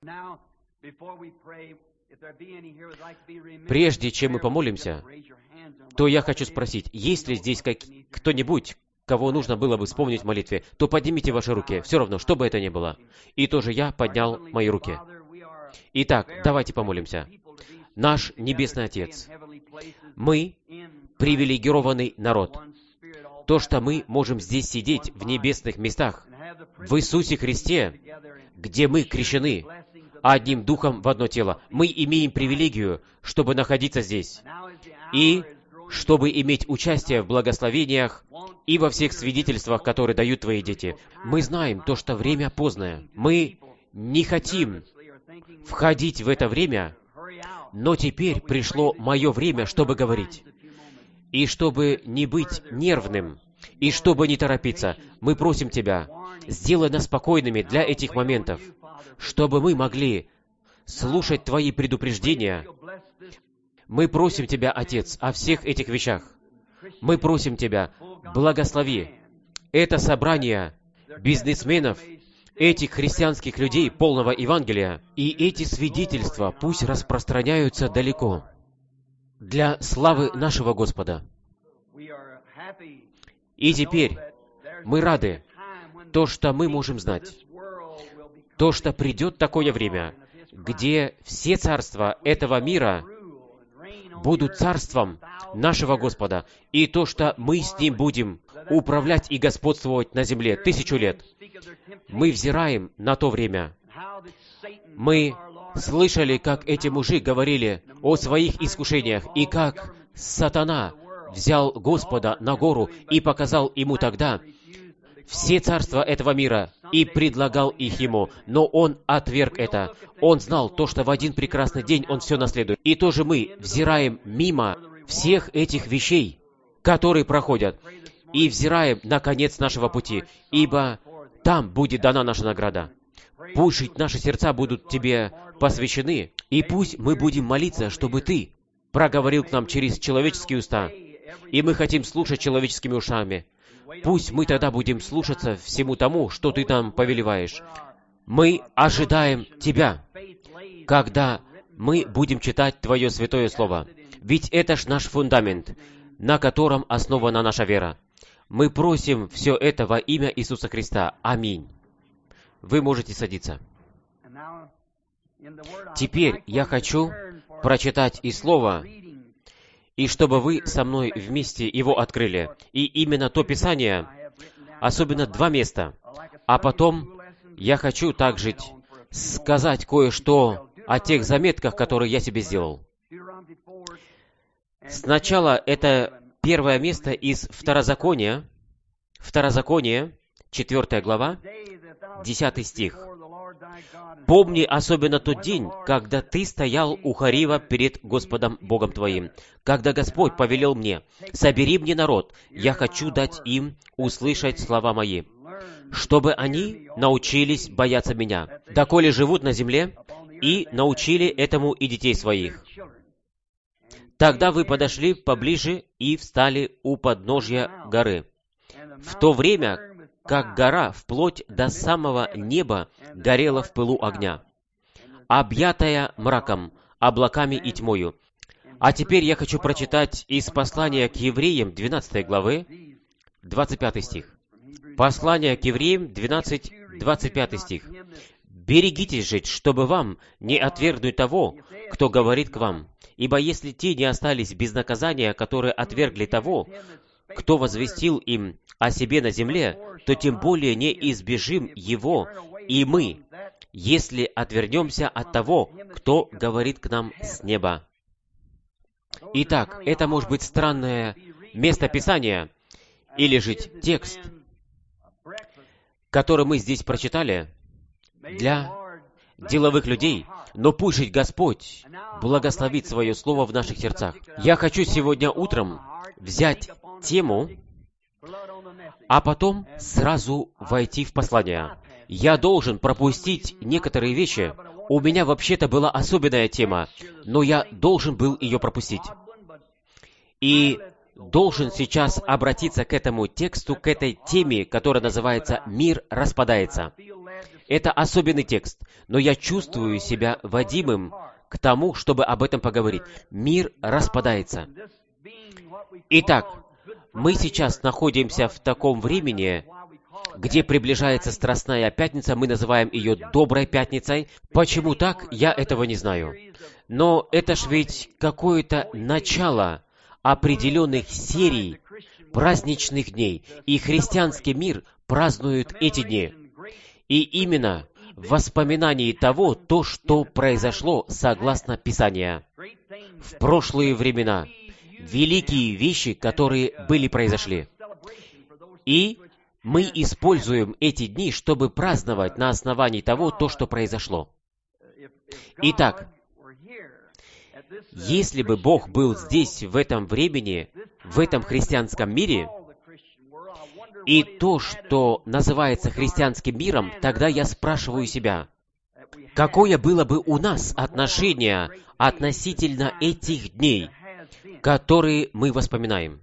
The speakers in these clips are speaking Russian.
Прежде чем мы помолимся, то я хочу спросить, есть ли здесь кто-нибудь, кого нужно было бы вспомнить в молитве, то поднимите ваши руки, все равно, что бы это ни было. И тоже я поднял мои руки. Итак, давайте помолимся. Наш Небесный Отец, мы привилегированный народ. То, что мы можем здесь сидеть в небесных местах, в Иисусе Христе, где мы крещены одним духом в одно тело, мы имеем привилегию, чтобы находиться здесь, и чтобы иметь участие в благословениях и во всех свидетельствах, которые дают Твои дети. Мы знаем то, что время поздное. Мы не хотим входить в это время, но теперь пришло мое время, чтобы говорить. И чтобы не быть нервным, и чтобы не торопиться, мы просим Тебя, сделай нас спокойными для этих моментов, чтобы мы могли слушать Твои предупреждения. Мы просим Тебя, Отец, о всех этих вещах. Мы просим Тебя, благослови это собрание бизнесменов, этих христианских людей, полного Евангелия, и эти свидетельства пусть распространяются далеко, для славы нашего Господа. И теперь мы рады, то, что мы можем знать, то, что придет такое время, где все царства этого мира будут царством нашего Господа, и то, что мы с Ним будем управлять и господствовать на земле 1000 лет. Мы взираем на то время. Мы слышали, как эти мужи говорили о своих искушениях, и как сатана взял Господа на гору и показал Ему тогда все царства этого мира и предлагал их Ему, но Он отверг это. Он знал то, что в один прекрасный день Он все наследует. И тоже мы взираем мимо всех этих вещей, которые проходят, и взираем на конец нашего пути, ибо там будет дана наша награда. Пусть наши сердца будут Тебе посвящены, и пусть мы будем молиться, чтобы Ты проговорил к нам через человеческие уста, и мы хотим слушать человеческими ушами. Пусть мы тогда будем слушаться всему тому, что Ты нам повелеваешь. Мы ожидаем Тебя, когда мы будем читать Твое Святое Слово. Ведь это ж наш фундамент, на котором основана наша вера. Мы просим все это во имя Иисуса Христа. Аминь. Вы можете садиться. Теперь я хочу прочитать и Слово, и чтобы вы со мной вместе его открыли. И именно то Писание, особенно 2 места. А потом я хочу также сказать кое-что о тех заметках, которые я себе сделал. Сначала это первое место из Второзакония, 4 глава, 10 стих. «Помни особенно тот день, когда ты стоял у Хорива перед Господом Богом твоим, когда Господь повелел мне, собери мне народ, я хочу дать им услышать слова мои, чтобы они научились бояться меня, доколе живут на земле, и научили этому и детей своих. Тогда вы подошли поближе и встали у подножья горы. В то время, как гора вплоть до самого неба горела в пылу огня, объятая мраком, облаками и тьмою». А теперь я хочу прочитать из послания к Евреям 12 главы, 25 стих. Послание к Евреям 12, 25 стих. «Берегитесь же, чтобы вам не отвергнуть того, кто говорит к вам. Ибо если те не остались без наказания, которые отвергли того, кто возвестил им о себе на земле, то тем более не избежим его и мы, если отвернемся от того, кто говорит к нам с неба». Итак, это может быть странное место Писания, или же текст, который мы здесь прочитали, для деловых людей, но пусть же Господь благословит Свое Слово в наших сердцах. Я хочу сегодня утром взять тему, а потом сразу войти в послание. Я должен пропустить некоторые вещи. У меня вообще-то была особенная тема, но я должен был ее пропустить. И должен сейчас обратиться к этому тексту, к этой теме, которая называется «Мир распадается». Это особенный текст, но я чувствую себя водимым к тому, чтобы об этом поговорить. Мир распадается. Итак, мы сейчас находимся в таком времени, где приближается Страстная Пятница, мы называем ее Доброй Пятницей. Почему так, я этого не знаю. Но это ж ведь какое-то начало определенных серий праздничных дней, и христианский мир празднует эти дни. И именно в воспоминании того, то, что произошло согласно Писанию. В прошлые времена великие вещи, которые произошли. И мы используем эти дни, чтобы праздновать на основании того, то, что произошло. Итак, если бы Бог был здесь, в этом времени, в этом христианском мире, и то, что называется христианским миром, тогда я спрашиваю себя, какое было бы у нас отношение относительно этих дней, которые мы вспоминаем?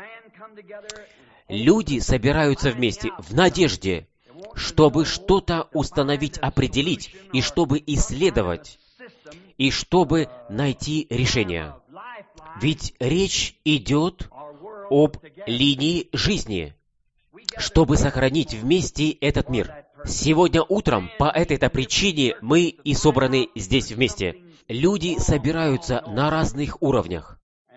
Люди собираются вместе в надежде, чтобы что-то установить, определить, и чтобы исследовать, и чтобы найти решение. Ведь речь идет об линии жизни, чтобы сохранить вместе этот мир. Сегодня утром по этой-то причине мы и собраны здесь вместе. Люди собираются на разных уровнях.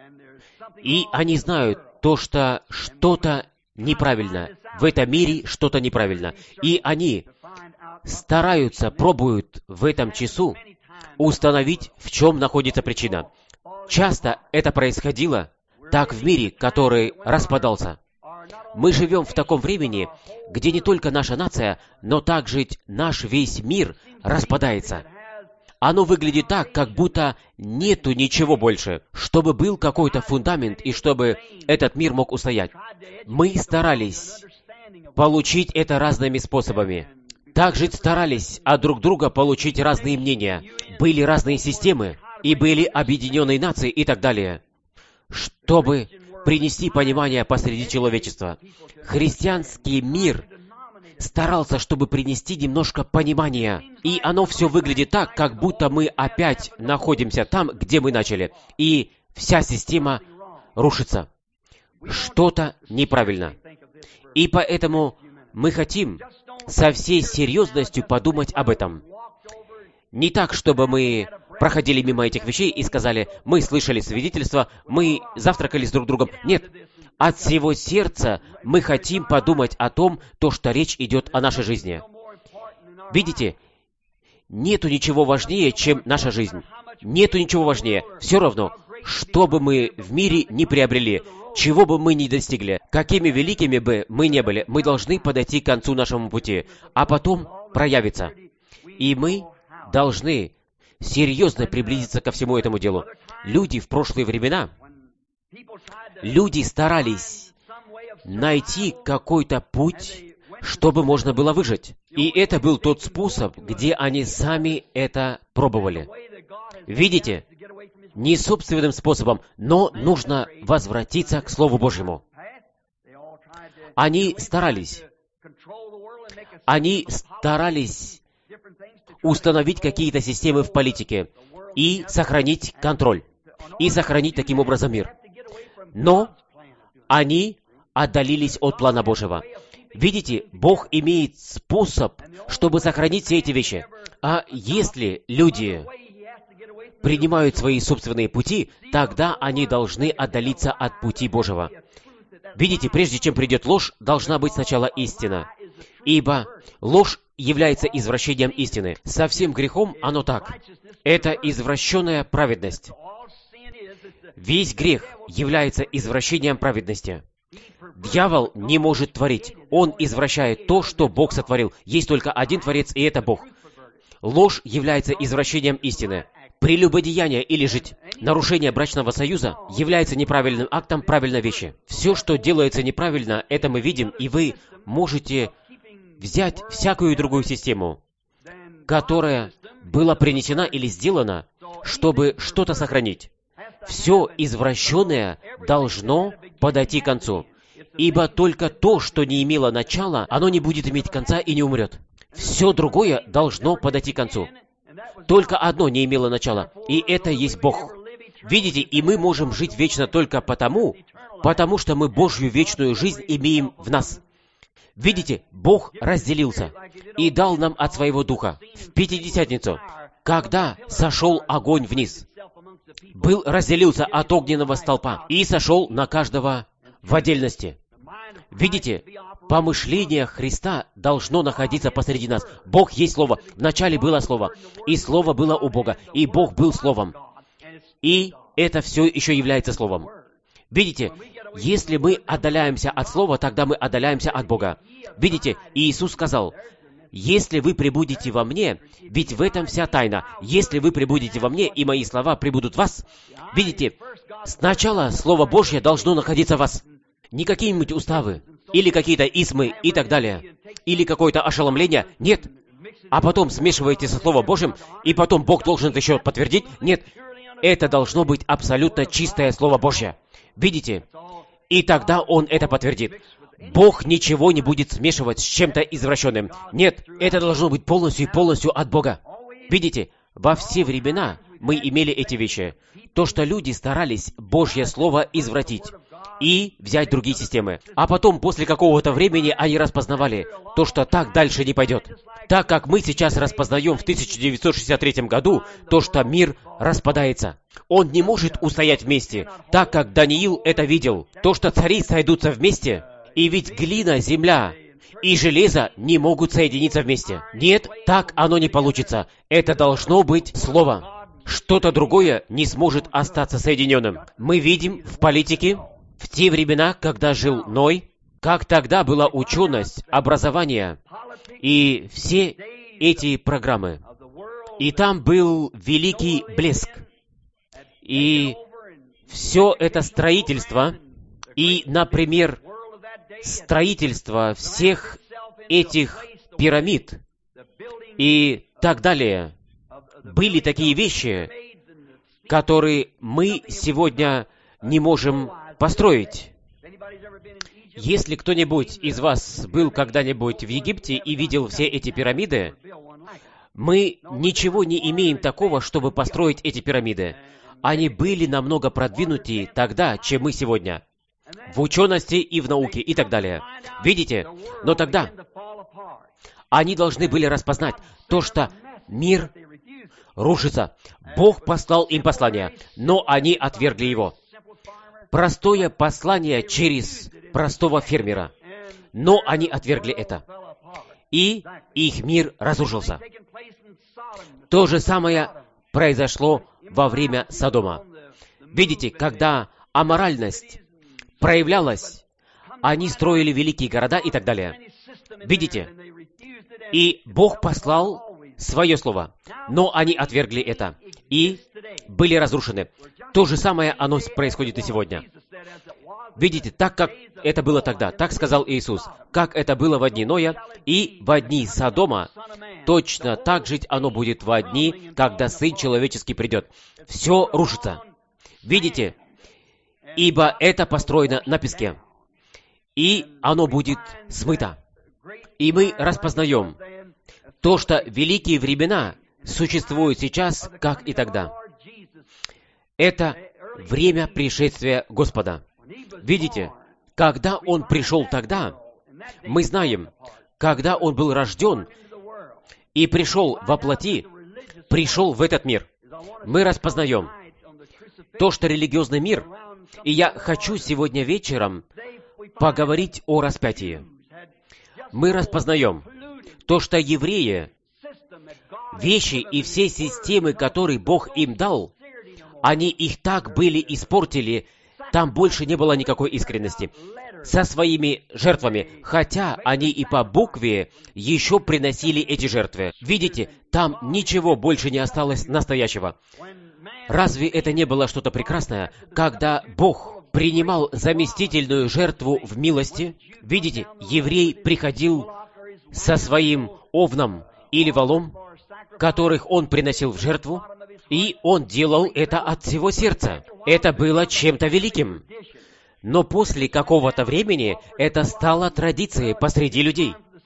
И они знают то, что что-то неправильно. В этом мире что-то неправильно. И они стараются, пробуют в этом часу установить, в чем находится причина. Часто это происходило так в мире, который распадался. Мы живем в таком времени, где не только наша нация, но также наш весь мир распадается. Оно выглядит так, как будто нету ничего больше, чтобы был какой-то фундамент и чтобы этот мир мог устоять. Мы старались получить это разными способами. Также старались от друг друга получить разные мнения. Были разные системы, и были объединенные нации и так далее, чтобы принести понимание посреди человечества. Христианский мир старался, чтобы принести немножко понимания. И оно все выглядит так, как будто мы опять находимся там, где мы начали. И вся система рушится. Что-то неправильно. И поэтому мы хотим со всей серьезностью подумать об этом. Не так, чтобы мы проходили мимо этих вещей и сказали, мы слышали свидетельства, мы завтракали с друг другом. Нет. От всего сердца мы хотим подумать о том, то, что речь идет о нашей жизни. Видите, нету ничего важнее, чем наша жизнь. Нету ничего важнее. Все равно, что бы мы в мире не приобрели, чего бы мы ни достигли, какими великими бы мы не были, мы должны подойти к концу нашему пути, а потом проявиться. И мы должны серьезно приблизиться ко всему этому делу. Люди в прошлые времена, люди старались найти какой-то путь, чтобы можно было выжить. И это был тот способ, где они сами это пробовали. Видите? Не собственным способом, но нужно возвратиться к Слову Божьему. Они старались установить какие-то системы в политике и сохранить контроль, и сохранить таким образом мир. Но они отдалились от плана Божьего. Видите, Бог имеет способ, чтобы сохранить все эти вещи. А если люди принимают свои собственные пути, тогда они должны отдалиться от пути Божьего. Видите, прежде чем придет ложь, должна быть сначала истина. Ибо ложь является извращением истины. Со всем грехом оно так. Это извращенная праведность. Весь грех является извращением праведности. Дьявол не может творить. Он извращает то, что Бог сотворил. Есть только один Творец, и это Бог. Ложь является извращением истины. Прелюбодеяние или же нарушение брачного союза является неправильным актом правильной вещи. Все, что делается неправильно, это мы видим, и вы можете взять всякую другую систему, которая была принесена или сделана, чтобы что-то сохранить. Все извращенное должно подойти к концу, ибо только то, что не имело начала, оно не будет иметь конца и не умрет. все другое должно подойти к концу. Только одно не имело начала, и это есть Бог. Видите, и мы можем жить вечно только потому, что мы Божью вечную жизнь имеем в нас. Видите, Бог разделился и дал нам от Своего Духа в Пятидесятницу, когда сошел огонь вниз, разделился от огненного столпа и сошел на каждого в отдельности. Видите, помышление Христа должно находиться посреди нас. Бог есть Слово. Вначале было Слово, и Слово было у Бога, и Бог был Словом. И это все еще является Словом. Видите, если мы отдаляемся от Слова, тогда мы отдаляемся от Бога. Видите, Иисус сказал: «Если вы пребудете во мне, ведь в этом вся тайна, если вы пребудете во мне, и мои слова пребудут в вас». Видите, сначала Слово Божье должно находиться в вас. Не какие-нибудь уставы, или какие-то исмы и так далее, или какое-то ошеломление. Нет. А потом смешиваете со Словом Божьим, и потом Бог должен это еще подтвердить. Нет. Это должно быть абсолютно чистое Слово Божье. Видите? И тогда Он это подтвердит. Бог ничего не будет смешивать с чем-то извращенным. Нет, это должно быть полностью от Бога. Видите, во все времена мы имели эти вещи. То, что люди старались Божье Слово извратить и взять другие системы. А потом, после какого-то времени, они распознавали то, что так дальше не пойдет. Так как мы сейчас распознаем в 1963 году то, что мир распадается. Он не может устоять вместе, так как Даниил это видел. То, что цари сойдутся вместе, и ведь глина, земля и железо не могут соединиться вместе. Нет, так оно не получится. Это должно быть Слово. Что-то другое не сможет остаться соединенным. Мы видим в политике, в те времена, когда жил Ной, как тогда была ученость, образование и все эти программы. И там был великий блеск. И все это строительство, и, например, строительство всех этих пирамид и так далее, были такие вещи, которые мы сегодня не можем построить. Если кто-нибудь из вас был когда-нибудь в Египте и видел все эти пирамиды, мы ничего не имеем такого, чтобы построить эти пирамиды. Они были намного продвинутее тогда, чем мы сегодня. В учености и в науке и так далее. Видите? Но тогда они должны были распознать то, что мир рушится. Бог послал им послание, но они отвергли его. Простое послание через простого фермера. Но они отвергли это. И их мир разрушился. То же самое произошло во время Содома. Видите, когда аморальность проявлялась, они строили великие города и так далее. Видите? И Бог послал свое слово, но они отвергли это и были разрушены. То же самое оно происходит и сегодня. Видите, так как это было тогда, так сказал Иисус, как это было во дни Ноя и во дни Содома, точно так же оно будет во дни, когда Сын Человеческий придет. Все рушится. Видите? Ибо это построено на песке. И оно будет смыто. И мы распознаем то, что великие времена существуют сейчас, как и тогда. Это время пришествия Господа. Видите, когда Он пришел тогда, мы знаем, когда Он был рожден и пришел во плоти, пришел в этот мир. Мы распознаем то, что религиозный мир, и я хочу сегодня вечером поговорить о распятии. Мы распознаем то, что евреи, вещи и все системы, которые Бог им дал, они их так были испортили, там больше не было никакой искренности со своими жертвами, хотя они и по букве еще приносили эти жертвы. Видите, там ничего больше не осталось настоящего. Разве это не было что-то прекрасное, когда Бог принимал заместительную жертву в милости? Видите, еврей приходил со своим овном или волом, которых он приносил в жертву, и он делал это от всего сердца. Это было чем-то великим. Но после какого-то времени это стало традицией посреди людей.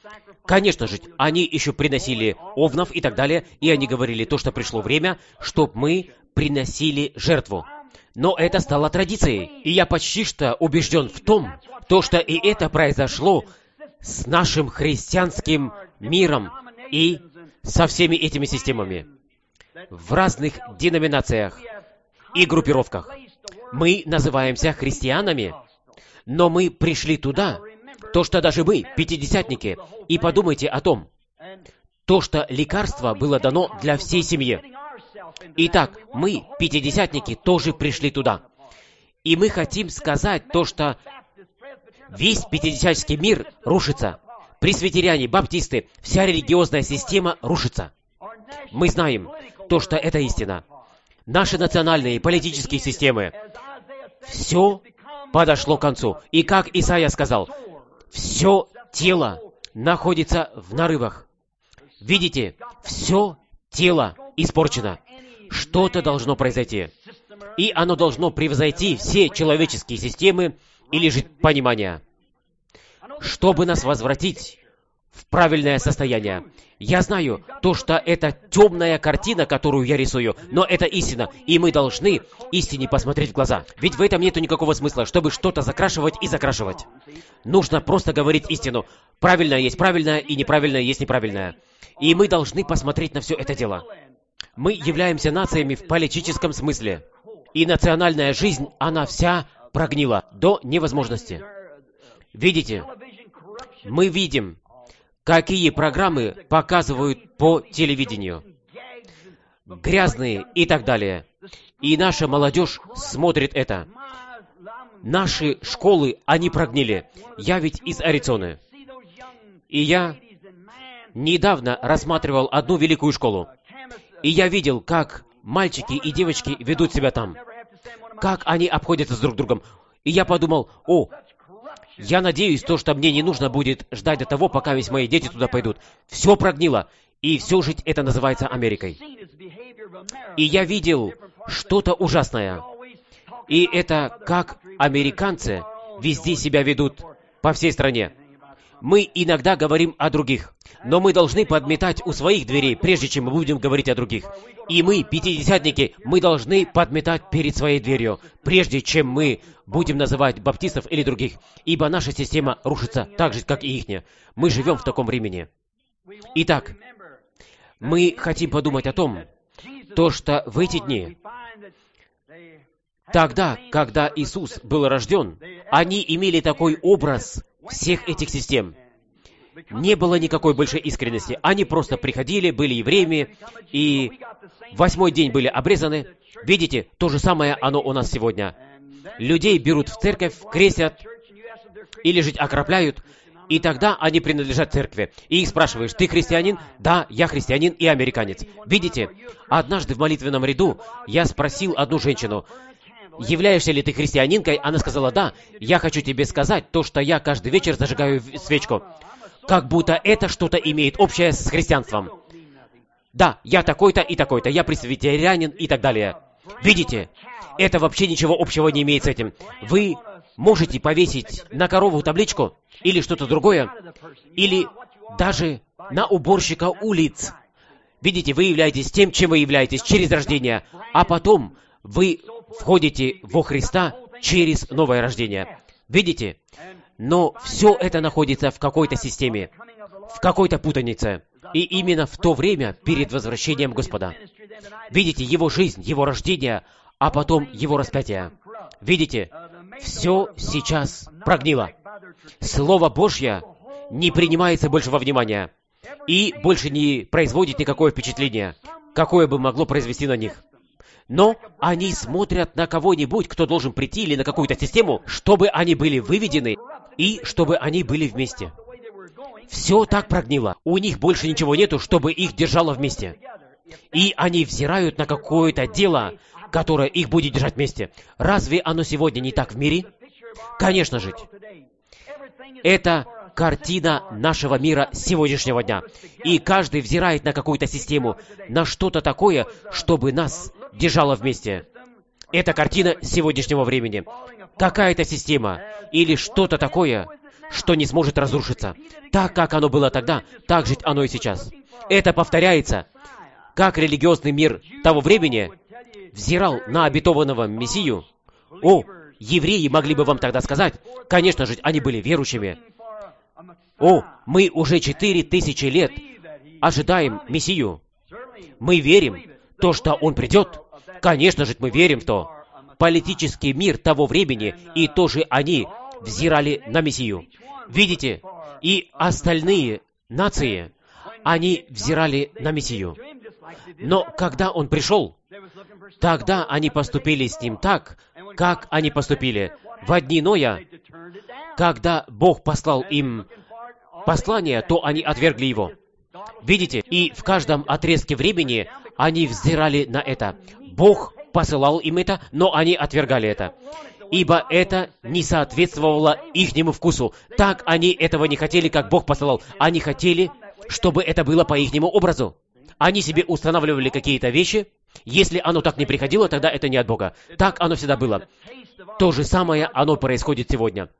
Конечно же, они еще приносили овнов и так далее, и они говорили то, что пришло время, чтобы мы приносили жертву. Но это стало традицией, и я почти что убежден в том, что и это произошло с нашим христианским миром и со всеми этими системами в разных деноминациях и группировках. Мы называемся христианами, но мы пришли туда, что даже мы, пятидесятники, и подумайте о том, что лекарство было дано для всей семьи. Итак, мы, пятидесятники, тоже пришли туда. И мы хотим сказать что весь пятидесятнический мир рушится. Пресвитериане, баптисты, вся религиозная система рушится. Мы знаем что это истина. Наши национальные политические системы, все подошло к концу. И как Исаия сказал, все тело находится в нарывах. Видите, все тело испорчено. Что-то должно произойти. И оно должно превзойти все человеческие системы или же понимания, чтобы нас возвратить в правильное состояние. Я знаю что это темная картина, которую я рисую, но это истина, и мы должны истине посмотреть в глаза. Ведь в этом нету никакого смысла, чтобы что-то закрашивать и закрашивать. Нужно просто говорить истину. Правильное есть правильное, и неправильное есть неправильное. И мы должны посмотреть на все это дело. Мы являемся нациями в политическом смысле. И национальная жизнь, она вся прогнила до невозможности. Видите, мы видим, какие программы показывают по телевидению. Грязные и так далее. И наша молодежь смотрит это. Наши школы, они прогнили. Я ведь из Аризоны. И я недавно рассматривал одну великую школу. И я видел, как мальчики и девочки ведут себя там. Как они обходятся с друг другом. И я подумал, я надеюсь, что мне не нужно будет ждать до того, пока весь мои дети туда пойдут. Все прогнило. И все жить это называется Америкой. И я видел что-то ужасное. И это как американцы везде себя ведут по всей стране. Мы иногда говорим о других, но мы должны подметать у своих дверей, прежде чем мы будем говорить о других. И мы, пятидесятники, мы должны подметать перед своей дверью, прежде чем мы будем называть баптистов или других, ибо наша система рушится так же, как и ихняя. Мы живем в таком времени. Итак, мы хотим подумать о том, что в эти дни, тогда, когда Иисус был рожден, они имели такой образ всех этих систем. Не было никакой большой искренности. Они просто приходили, были евреями, и 8-й день были обрезаны. Видите, то же самое оно у нас сегодня. Людей берут в церковь, крестят, или же окропляют, и тогда они принадлежат церкви. И их спрашиваешь, ты христианин? Да, я христианин и американец. Видите, однажды в молитвенном ряду я спросил одну женщину, являешься ли ты христианинкой? Она сказала, да, я хочу тебе сказать что я каждый вечер зажигаю свечку. Как будто это что-то имеет общее с христианством. Да, я такой-то и такой-то, я пресвитерианин и так далее. Видите, это вообще ничего общего не имеет с этим. Вы можете повесить на корову табличку или что-то другое, или даже на уборщика улиц. Видите, вы являетесь тем, чем вы являетесь через рождение, а потом вы входите во Христа через новое рождение. Видите? Но все это находится в какой-то системе, в какой-то путанице. И именно в то время перед возвращением Господа. Видите, Его жизнь, Его рождение, а потом Его распятие. Видите, все сейчас прогнило. Слово Божье не принимается больше во внимание и больше не производит никакое впечатление, какое бы могло произвести на них. Но они смотрят на кого-нибудь, кто должен прийти, или на какую-то систему, чтобы они были выведены и чтобы они были вместе. Все так прогнило. У них больше ничего нету, чтобы их держало вместе. И они взирают на какое-то дело, которое их будет держать вместе. Разве оно сегодня не так в мире? Конечно же. Это картина нашего мира сегодняшнего дня. И каждый взирает на какую-то систему, на что-то такое, чтобы нас держало вместе. Это картина сегодняшнего времени. Какая-то система или что-то такое, что не сможет разрушиться. Так, как оно было тогда, так же оно и сейчас. Это повторяется, как религиозный мир того времени взирал на обетованного Мессию. О, евреи могли бы вам тогда сказать, конечно же, они были верующими. О, мы уже 4000 лет ожидаем Мессию. Мы верим в то, что Он придет. Конечно же, мы верим в то. Политический мир того времени, и тоже они взирали на Мессию. Видите, и остальные нации, они взирали на Мессию. Но когда Он пришел, тогда они поступили с Ним так, как они поступили. В дни Ноя, когда Бог послал им послание, то они отвергли его. Видите, и в каждом отрезке времени они взирали на это. Бог посылал им это, но они отвергали это. Ибо это не соответствовало ихнему вкусу. Так они этого не хотели, как Бог посылал. Они хотели, чтобы это было по ихнему образу. Они себе устанавливали какие-то вещи. Если оно так не приходило, тогда это не от Бога. Так оно всегда было. То же самое оно происходит сегодня.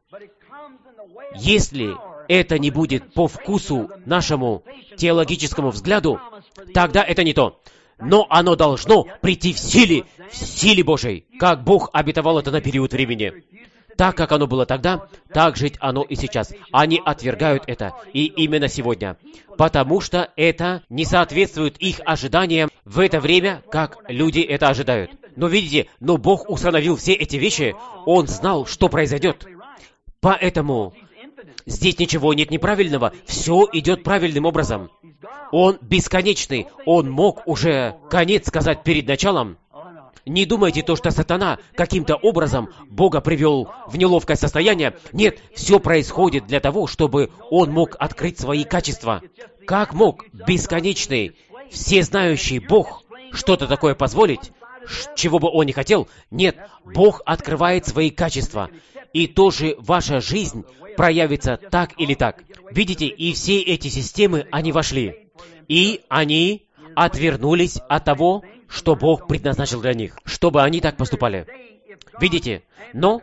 Если это не будет по вкусу нашему теологическому взгляду, тогда это не то. Но оно должно прийти в силе Божией, как Бог обетовал это на период времени. Так, как оно было тогда, так же оно и сейчас. Они отвергают это, и именно сегодня. Потому что это не соответствует их ожиданиям в это время, как люди это ожидают. Но видите, Бог установил все эти вещи, Он знал, что произойдет. Поэтому здесь ничего нет неправильного, все идет правильным образом. Он бесконечный, Он мог уже конец сказать перед началом. Не думайте то, что сатана каким-то образом Бога привел в неловкое состояние. Нет, все происходит для того, чтобы Он мог открыть свои качества. Как мог бесконечный, всезнающий Бог что-то такое позволить, чего бы Он не хотел? Нет, Бог открывает свои качества. И тоже ваша жизнь проявится так или так. Видите, и все эти системы, они вошли. И они отвернулись от того, что Бог предназначил для них, чтобы они так поступали. Видите? Но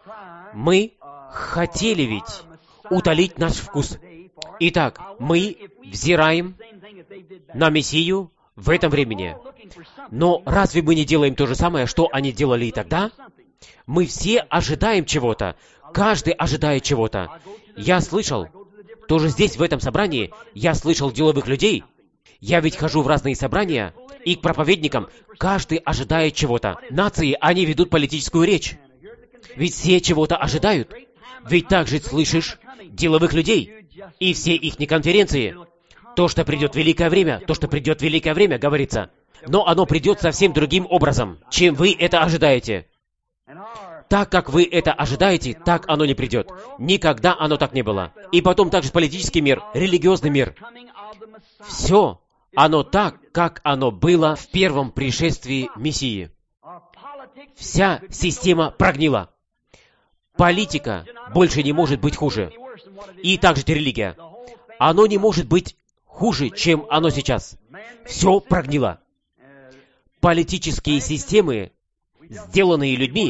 мы хотели ведь утолить наш вкус. Итак, мы взираем на Мессию в этом времени. Но разве мы не делаем то же самое, что они делали и тогда? Мы все ожидаем чего-то. Каждый ожидает чего-то. Я слышал, тоже здесь, в этом собрании, я слышал деловых людей. Я ведь хожу в разные собрания, и к проповедникам каждый ожидает чего-то. Нации, они ведут политическую речь. Ведь все чего-то ожидают. Ведь также слышишь деловых людей, и все их конференции. То, что придет великое время, говорится. Но оно придет совсем другим образом, чем вы это ожидаете. Так, как вы это ожидаете, так оно не придет. Никогда оно так не было. И потом также политический мир, религиозный мир. Все, оно так, как оно было в первом пришествии Мессии. Вся система прогнила. Политика больше не может быть хуже. И также религия. Оно не может быть хуже, чем оно сейчас. Все прогнило. Политические системы, сделанные людьми,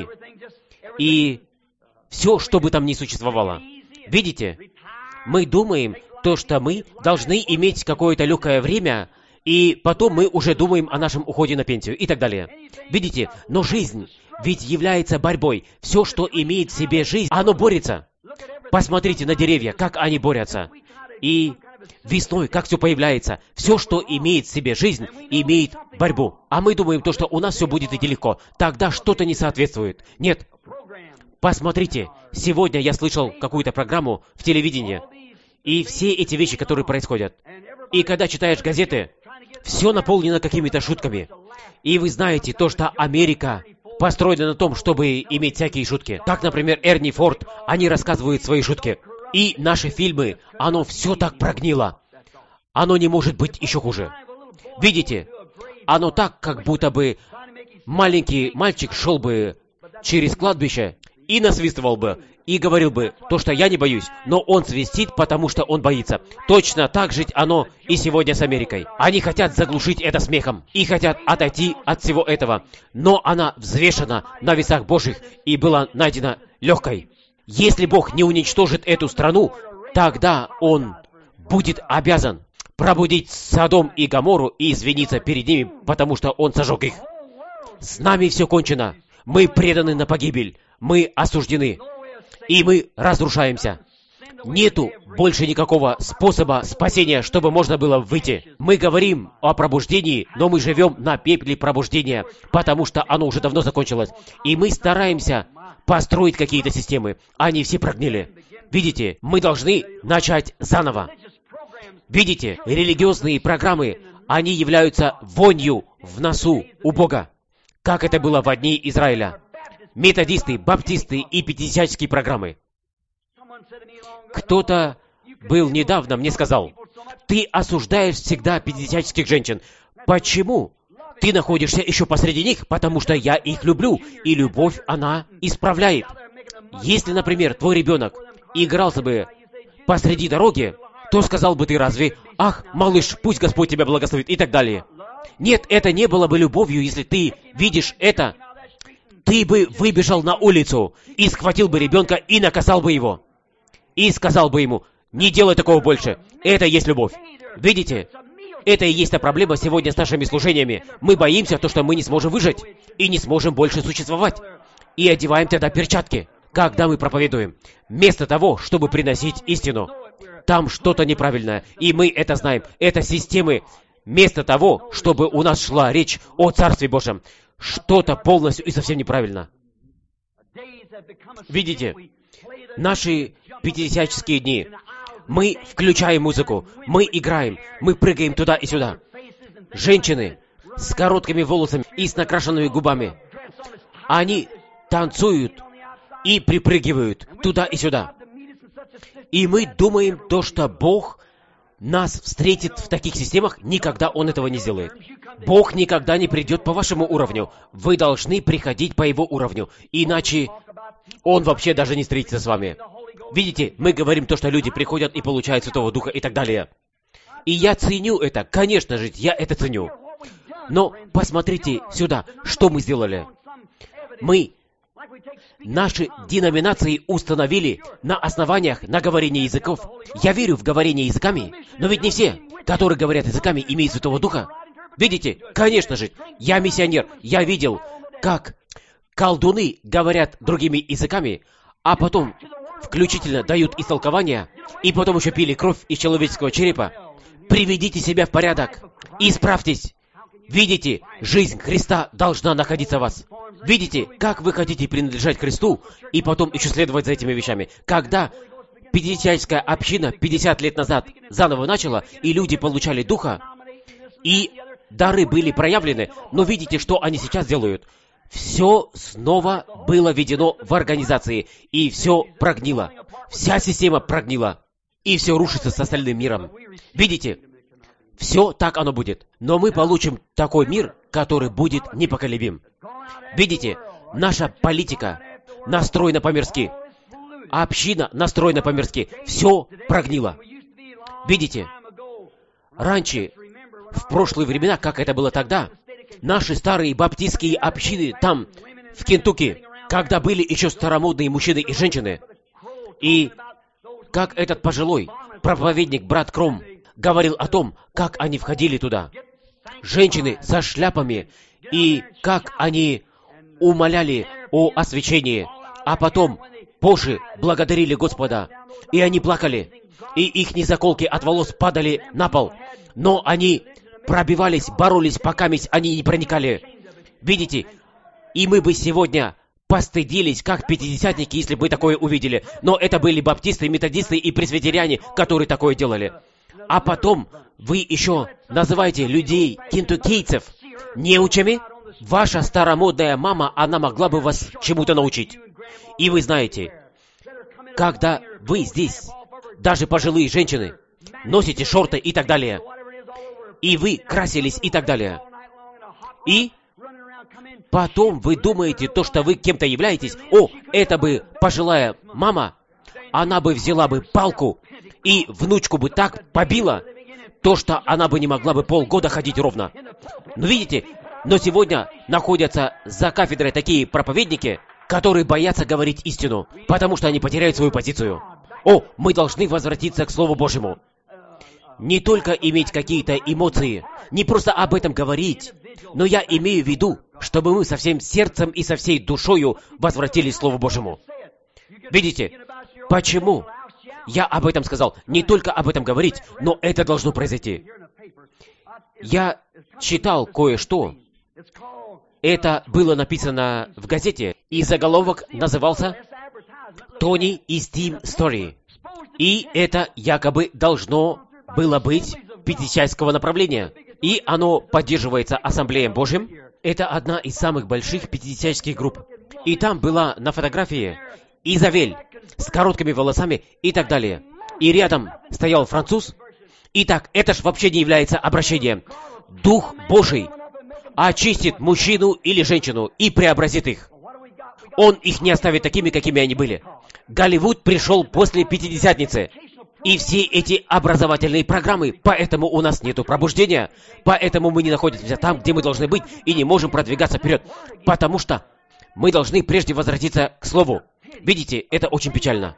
и все, что бы там ни существовало. Видите, мы думаем, то, что мы должны иметь какое-то легкое время, и потом мы уже думаем о нашем уходе на пенсию и так далее. Видите, но жизнь ведь является борьбой. Все, что имеет в себе жизнь, оно борется. Посмотрите на деревья, как они борются. И весной, как все появляется. Все, что имеет в себе жизнь, имеет борьбу. А мы думаем, то, что у нас все будет идти легко. Тогда что-то не соответствует. Нет. Посмотрите, сегодня я слышал какую-то программу в телевидении, и все эти вещи, которые происходят. И когда читаешь газеты, все наполнено какими-то шутками. И вы знаете то, что Америка построена на том, чтобы иметь всякие шутки. Как, например, Эрни Форд, они рассказывают свои шутки. И наши фильмы, оно все так прогнило. Оно не может быть еще хуже. Видите, оно так, как будто бы маленький мальчик шел бы через кладбище и насвистывал бы, и говорил бы, то, что я не боюсь, но он свистит, потому что он боится. Точно так же оно и сегодня с Америкой. Они хотят заглушить это смехом и хотят отойти от всего этого. Но она взвешена на весах Божьих и была найдена легкой. Если Бог не уничтожит эту страну, тогда Он будет обязан пробудить Содом и Гоморру и извиниться перед ними, потому что Он сожег их. С нами все кончено. Мы преданы на погибель. Мы осуждены. И мы разрушаемся. Нету больше никакого способа спасения, чтобы можно было выйти. Мы говорим о пробуждении, но мы живем на пепле пробуждения, потому что оно уже давно закончилось. И мы стараемся построить какие-то системы. Они все прогнили. Видите, мы должны начать заново. Видите, религиозные программы, они являются вонью в носу у Бога, как это было в дни Израиля. Методисты, баптисты и пятидесятнические программы. Кто-то был недавно, мне сказал, ты осуждаешь всегда пятидесятнических женщин. Почему? Ты находишься еще посреди них, потому что я их люблю, и любовь, она исправляет. Если, например, твой ребенок игрался бы посреди дороги, то сказал бы ты разве, ах, малыш, пусть Господь тебя благословит, и так далее. Нет, это не было бы любовью, если ты видишь это. Ты бы выбежал на улицу и схватил бы ребенка и наказал бы его. И сказал бы ему, не делай такого больше. Это и есть любовь. Видите? Это и есть та проблема сегодня с нашими служениями. Мы боимся, что мы не сможем выжить и не сможем больше существовать. И одеваем тогда перчатки, когда мы проповедуем, вместо того, чтобы приносить истину. Там что-то неправильное, и мы это знаем. Это системы, вместо того, чтобы у нас шла речь о Царстве Божьем. Что-то полностью и совсем неправильно. Видите, наши пятидесятнические дни, мы включаем музыку, мы играем, мы прыгаем туда и сюда. Женщины с короткими волосами и с накрашенными губами, они танцуют и припрыгивают туда и сюда. И мы думаем то, что Бог нас встретит в таких системах, никогда Он этого не сделает. Бог никогда не придет по вашему уровню. Вы должны приходить по Его уровню, иначе Он вообще даже не встретится с вами. Видите, мы говорим то, что люди приходят и получают Святого Духа и так далее. И я ценю это, конечно же, я это ценю. Но посмотрите сюда, что мы сделали. Мы наши деноминации установили на основаниях на говорение языков. Я верю в говорение языками, но ведь не все, которые говорят языками, имеют Святого Духа. Видите, конечно же, я миссионер, я видел, как колдуны говорят другими языками, а потом включительно дают истолкования, и потом еще пили кровь из человеческого черепа. Приведите себя в порядок, исправьтесь. Видите, жизнь Христа должна находиться в вас. Видите, как вы хотите принадлежать Христу, и потом еще следовать за этими вещами. Когда пятидесятническая община 50 лет назад заново начала, и люди получали Духа, и дары были проявлены, но видите, что они сейчас делают? Все снова было введено в организации, и все прогнило. Вся система прогнила, и все рушится с остальным миром. Видите? Все так оно будет. Но мы получим такой мир, который будет непоколебим. Видите, наша политика настроена по-мирски. Община настроена по-мирски. Все прогнило. Видите, раньше, в прошлые времена, как это было тогда, наши старые баптистские общины там, в Кентукки, когда были еще старомодные мужчины и женщины, и как этот пожилой проповедник брат Кром говорил о том, как они входили туда. Женщины со шляпами, и как они умоляли о освящении, а потом позже благодарили Господа, и они плакали, и их заколки от волос падали на пол, но они пробивались, боролись, пока они не проникали. Видите, и мы бы сегодня постыдились, как пятидесятники, если бы такое увидели, но это были баптисты, методисты и пресвитериане, которые такое делали. А потом вы еще называете людей кентуккийцев неучами. Ваша старомодная мама, она могла бы вас чему-то научить. И вы знаете, когда вы здесь, даже пожилые женщины, носите шорты и так далее, и вы красились и так далее, и потом вы думаете то, что вы кем-то являетесь, о, это бы пожилая мама, она бы взяла бы палку и внучку бы так побила, то, что она бы не могла бы полгода ходить ровно. Но видите, но сегодня находятся за кафедрой такие проповедники, которые боятся говорить истину, потому что они потеряют свою позицию. О, мы должны возвратиться к Слову Божьему. Не только иметь какие-то эмоции, не просто об этом говорить, но я имею в виду, чтобы мы со всем сердцем и со всей душою возвратились к Слову Божьему. Видите, почему я об этом сказал? Не только об этом говорить, но это должно произойти. Я читал кое-что. Это было написано в газете, и заголовок назывался «Тони из Team Story». И это якобы должно было быть пятидесятнического направления. И оно поддерживается Ассамблеем Божьим. Это одна из самых больших пятидесятнических групп. И там была на фотографии Изавель с короткими волосами и так далее. И рядом стоял француз. Итак, это ж вообще не является обращением. Дух Божий очистит мужчину или женщину и преобразит их. Он их не оставит такими, какими они были. Голливуд пришел после Пятидесятницы. И все эти образовательные программы, поэтому у нас нету пробуждения, поэтому мы не находимся там, где мы должны быть, и не можем продвигаться вперед. Потому что мы должны прежде возвратиться к Слову. Видите, это очень печально.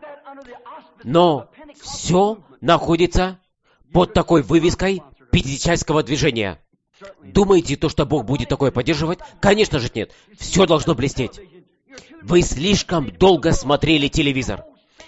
Но все находится под такой вывеской пятидесятнического движения. Думаете, то, что Бог будет такое поддерживать? Конечно же нет. Все должно блестеть. Вы слишком долго смотрели телевизор.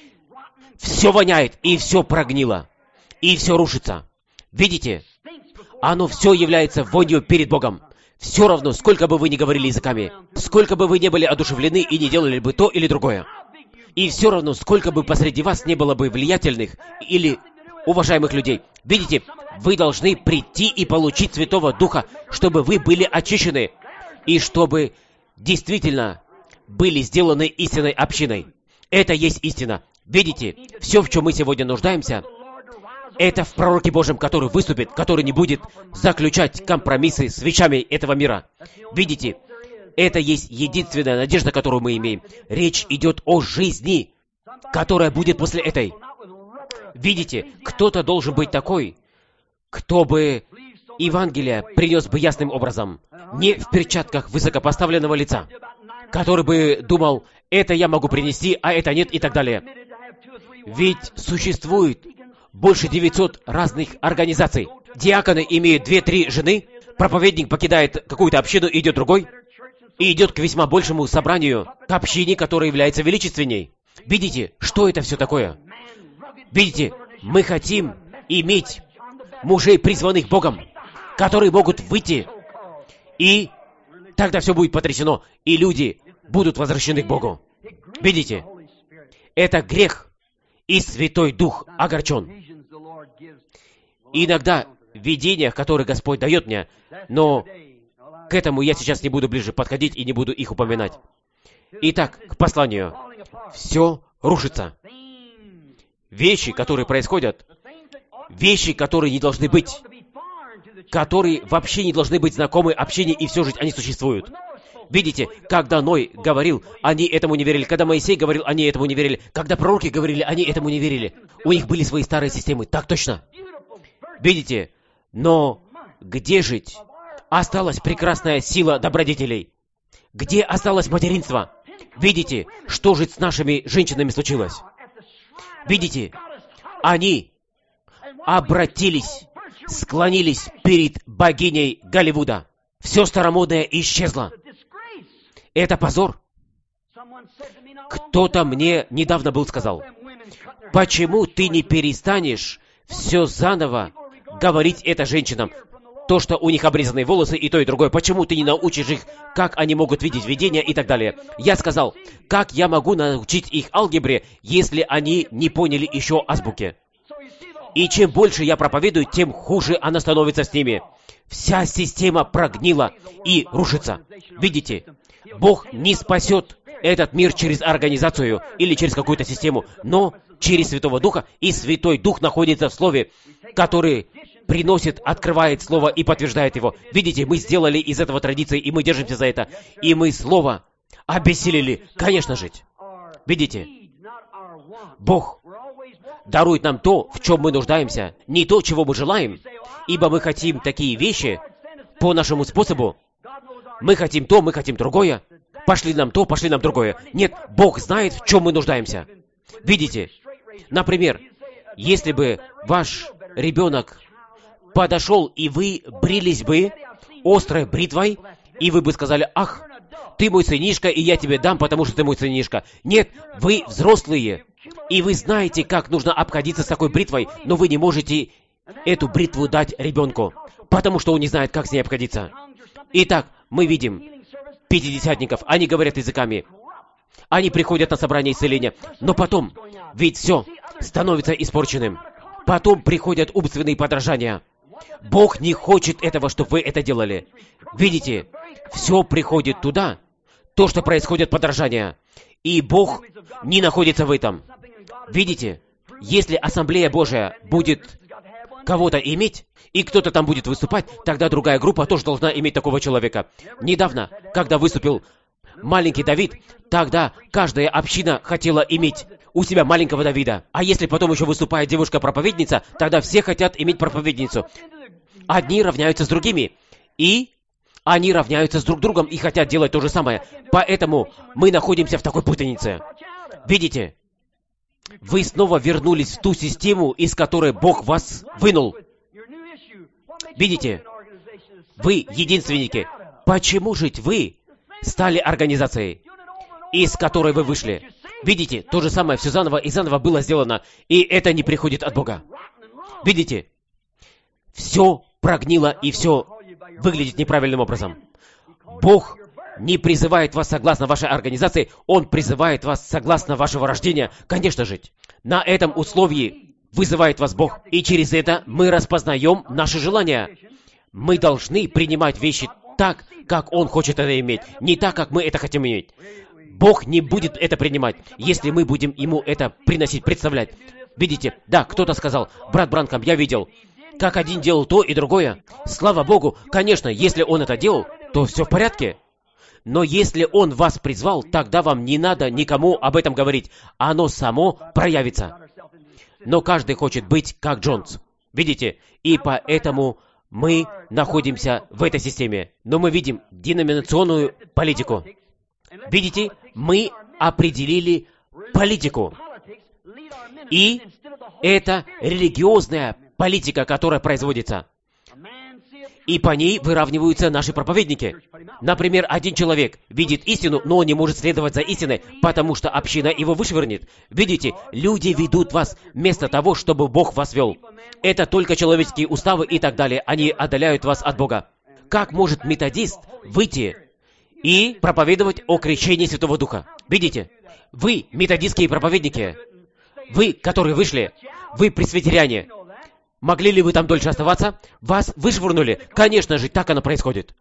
Все воняет, и все прогнило, и все рушится. Видите? Оно все является вонью перед Богом. Все равно, сколько бы вы ни говорили языками, сколько бы вы не были одушевлены и не делали бы то или другое. И все равно, сколько бы посреди вас не было бы влиятельных или уважаемых людей. Видите, вы должны прийти и получить Святого Духа, чтобы вы были очищены, и чтобы действительно были сделаны истинной общиной. Это есть истина. Видите, все, в чем мы сегодня нуждаемся, это в пророке Божьем, который выступит, который не будет заключать компромиссы с вещами этого мира. Видите, это есть единственная надежда, которую мы имеем. Речь идет о жизни, которая будет после этой. Видите, кто-то должен быть такой, кто бы Евангелие принес бы ясным образом, не в перчатках высокопоставленного лица, который бы думал, это я могу принести, а это нет и так далее. Ведь существует больше 900 разных организаций. Диаконы имеют 2-3 жены, проповедник покидает какую-то общину, идет другой, и идет к весьма большему собранию, к общине, которая является величественней. Видите, что это все такое? Видите, мы хотим иметь мужей, призванных Богом, которые могут выйти, и тогда все будет потрясено, и люди будут возвращены к Богу. Видите, это грех, и Святой Дух огорчен. Иногда в видениях, которые Господь дает мне, но к этому я сейчас не буду ближе подходить и не буду их упоминать. Итак, к посланию. Все рушится. Вещи, которые происходят, вещи, которые не должны быть, которые вообще не должны быть знакомы общине, и все же они существуют. Видите, когда Ной говорил, они этому не верили. Когда Моисей говорил, они этому не верили. Когда пророки говорили, они этому не верили. У них были свои старые системы. Так точно. Видите, но где жить? Осталась прекрасная сила добродетелей. Где осталось материнство? Видите, что же с нашими женщинами случилось? Видите, они обратились, склонились перед богиней Голливуда. Все старомодное исчезло. Это позор. Кто-то мне недавно сказал, почему ты не перестанешь все заново говорить это женщинам? То, что у них обрезанные волосы и то, и другое. Почему ты не научишь их, как они могут видеть видения и так далее? Я сказал, как я могу научить их алгебре, если они не поняли еще азбуки? И чем больше я проповедую, тем хуже она становится с ними. Вся система прогнила и рушится. Видите, Бог не спасет этот мир через организацию или через какую-то систему, но через Святого Духа, и Святой Дух находится в Слове, который приносит, открывает Слово и подтверждает его. Видите, мы сделали из этого традиции, и мы держимся за это, и мы Слово обессилили, конечно, жить. Видите, Бог дарует нам то, в чем мы нуждаемся, не то, чего мы желаем, ибо мы хотим такие вещи по нашему способу. Мы хотим то, мы хотим другое. пошли нам то, пошли нам другое. Нет, Бог знает, в чем мы нуждаемся. Видите? Например, если бы ваш ребенок подошел, и вы брились бы острой бритвой, и вы бы сказали: «Ах, ты мой сынишка, и я тебе дам, потому что ты мой сынишка». Нет, вы взрослые, и вы знаете, как нужно обходиться с такой бритвой, но вы не можете эту бритву дать ребенку, потому что он не знает, как с ней обходиться. Итак, мы видим пятидесятников, они говорят языками, они приходят на собрание исцеления, но потом, ведь все становится испорченным. Потом приходят умственные подражания. Бог не хочет этого, чтобы вы это делали. Видите, все приходит туда, то, что происходит подражания. И Бог не находится в этом. Видите, если Ассамблея Божия будет кого-то иметь, и кто-то там будет выступать, тогда другая группа тоже должна иметь такого человека. Недавно, когда выступил маленький Давид, тогда каждая община хотела иметь у себя маленького Давида. А если потом еще выступает девушка-проповедница, тогда все хотят иметь проповедницу. Одни равняются с другими, и они равняются с друг другом и хотят делать то же самое. Поэтому мы находимся в такой путанице. Видите? Вы снова вернулись в ту систему, из которой Бог вас вынул. Видите? Вы единственники. Почему же вы стали организацией, из которой вы вышли? Видите? То же самое все заново и заново было сделано, и это не приходит от Бога. Видите? Все прогнило, и все выглядит неправильным образом. Бог не призывает вас согласно вашей организации, Он призывает вас согласно вашего рождения, конечно же. На этом условии вызывает вас Бог, и через это мы распознаем наши желания. Мы должны принимать вещи так, как Он хочет это иметь, не так, как мы это хотим иметь. Бог не будет это принимать, если мы будем Ему это приносить, представлять. Видите? Да, кто-то сказал: брат Бранхам, я видел, как один делал то и другое. Слава Богу, конечно, если он это делал, то все в порядке. Но если он вас призвал, тогда вам не надо никому об этом говорить. Оно само проявится. Но каждый хочет быть как Джонс. Видите? И поэтому мы находимся в этой системе. Но мы видим деноминационную политику. Видите? Мы определили политику. И это религиозная политика, которая производится. И по ней выравниваются наши проповедники. Например, один человек видит истину, но он не может следовать за истиной, потому что община его вышвырнет. Видите, люди ведут вас вместо того, чтобы Бог вас вел. Это только человеческие уставы и так далее. Они отдаляют вас от Бога. Как может методист выйти и проповедовать о крещении Святого Духа? Видите, вы методистские проповедники. Вы, которые вышли, вы пресвитеряне. Могли ли вы там дольше оставаться? Вас вышвырнули. Конечно же, так оно происходит.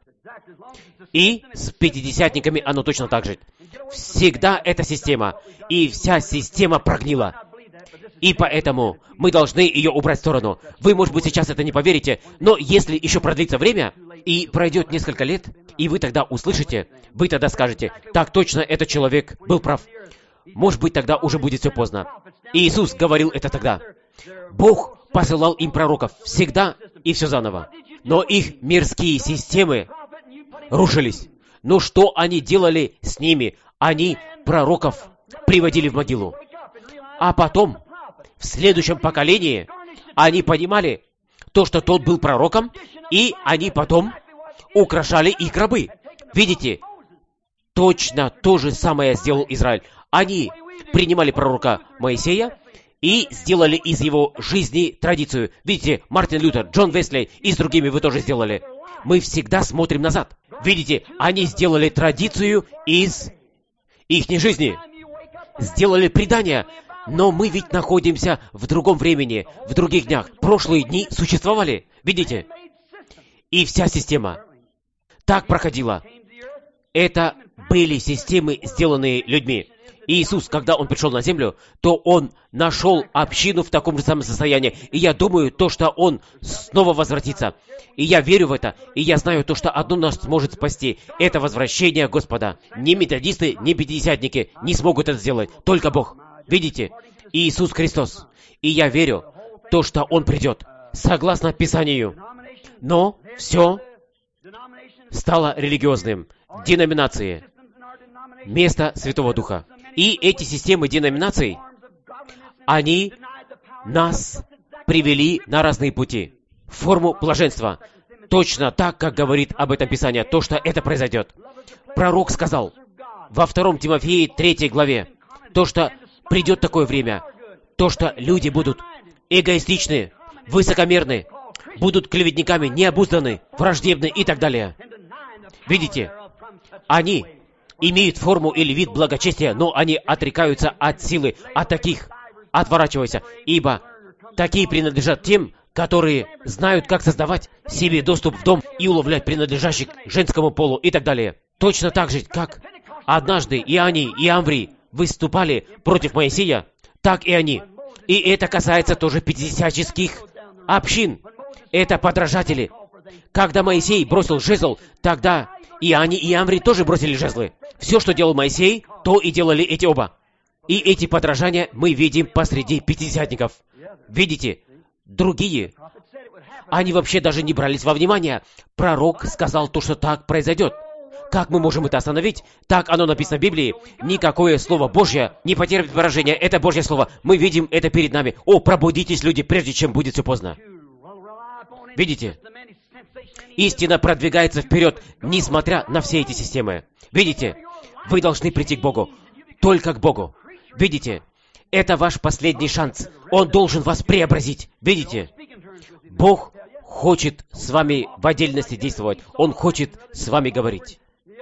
И с пятидесятниками оно точно так же. Всегда эта система. И вся система прогнила. И поэтому мы должны ее убрать в сторону. Вы, может быть, сейчас это не поверите, но если еще продлится время, и пройдет несколько лет, и вы тогда услышите, вы тогда скажете: так точно, этот человек был прав. Может быть, тогда уже будет все поздно. И Иисус говорил это тогда. Бог посылал им пророков всегда и все заново. Но их мирские системы рушились. Но что они делали с ними? Они пророков приводили в могилу. А потом, в следующем поколении, они понимали то, что тот был пророком, и они потом украшали их гробы. Видите, точно то же самое сделал Израиль. Они принимали пророка Моисея и сделали из его жизни традицию. Видите, Мартин Лютер, Джон Весли и с другими вы тоже сделали. Мы всегда смотрим назад. Видите, они сделали традицию из ихней жизни. Сделали предание. Но мы ведь находимся в другом времени, в других днях. Прошлые дни существовали. Видите? И вся система так проходила. Это были системы, сделанные людьми. И Иисус, когда Он пришел на землю, то Он нашел общину в таком же самом состоянии. И я думаю, то, что Он снова возвратится. И я верю в это. И я знаю то, что одно нас сможет спасти. Это возвращение Господа. Ни методисты, ни пятидесятники не смогут это сделать. Только Бог. Видите? Иисус Христос. И я верю то, что Он придет. Согласно Писанию. Но все стало религиозным. Деноминации. место Святого Духа. И эти системы деноминаций, они нас привели на разные пути, в форму блаженства. Точно так, как говорит об этом Писание, то, что это произойдет. Пророк сказал во 2 Тимофея 3 главе, то, что придет такое время, то, что люди будут эгоистичны, высокомерны, будут клеветниками, необузданы, враждебны и так далее. Видите, они имеют форму или вид благочестия, но они отрекаются от силы, от таких отворачивайся, ибо такие принадлежат тем, которые знают, как создавать себе доступ в дом и уловлять принадлежащих женскому полу и так далее. Точно так же, как однажды и они, и Амврий выступали против Моисея, так и они. И это касается тоже пятидесятнических общин. Это подражатели. Когда Моисей бросил жезл, тогда и они, и Амврий тоже бросили жезлы. Все, что делал Моисей, то и делали эти оба. И эти подражания мы видим посреди пятидесятников. Видите, другие, они вообще даже не брались во внимание. Пророк сказал то, что так произойдет. Как мы можем это остановить? Так оно написано в Библии. Никакое Слово Божье не потерпит выражения. Это Божье Слово. Мы видим это перед нами. О, пробудитесь, люди, прежде чем будет все поздно. Видите? Истина продвигается вперед, несмотря на все эти системы. Видите? Вы должны прийти к Богу. Только к Богу. Видите? Это ваш последний шанс. Он должен вас преобразить. Видите? Бог хочет с вами в отдельности действовать. Он хочет с вами говорить.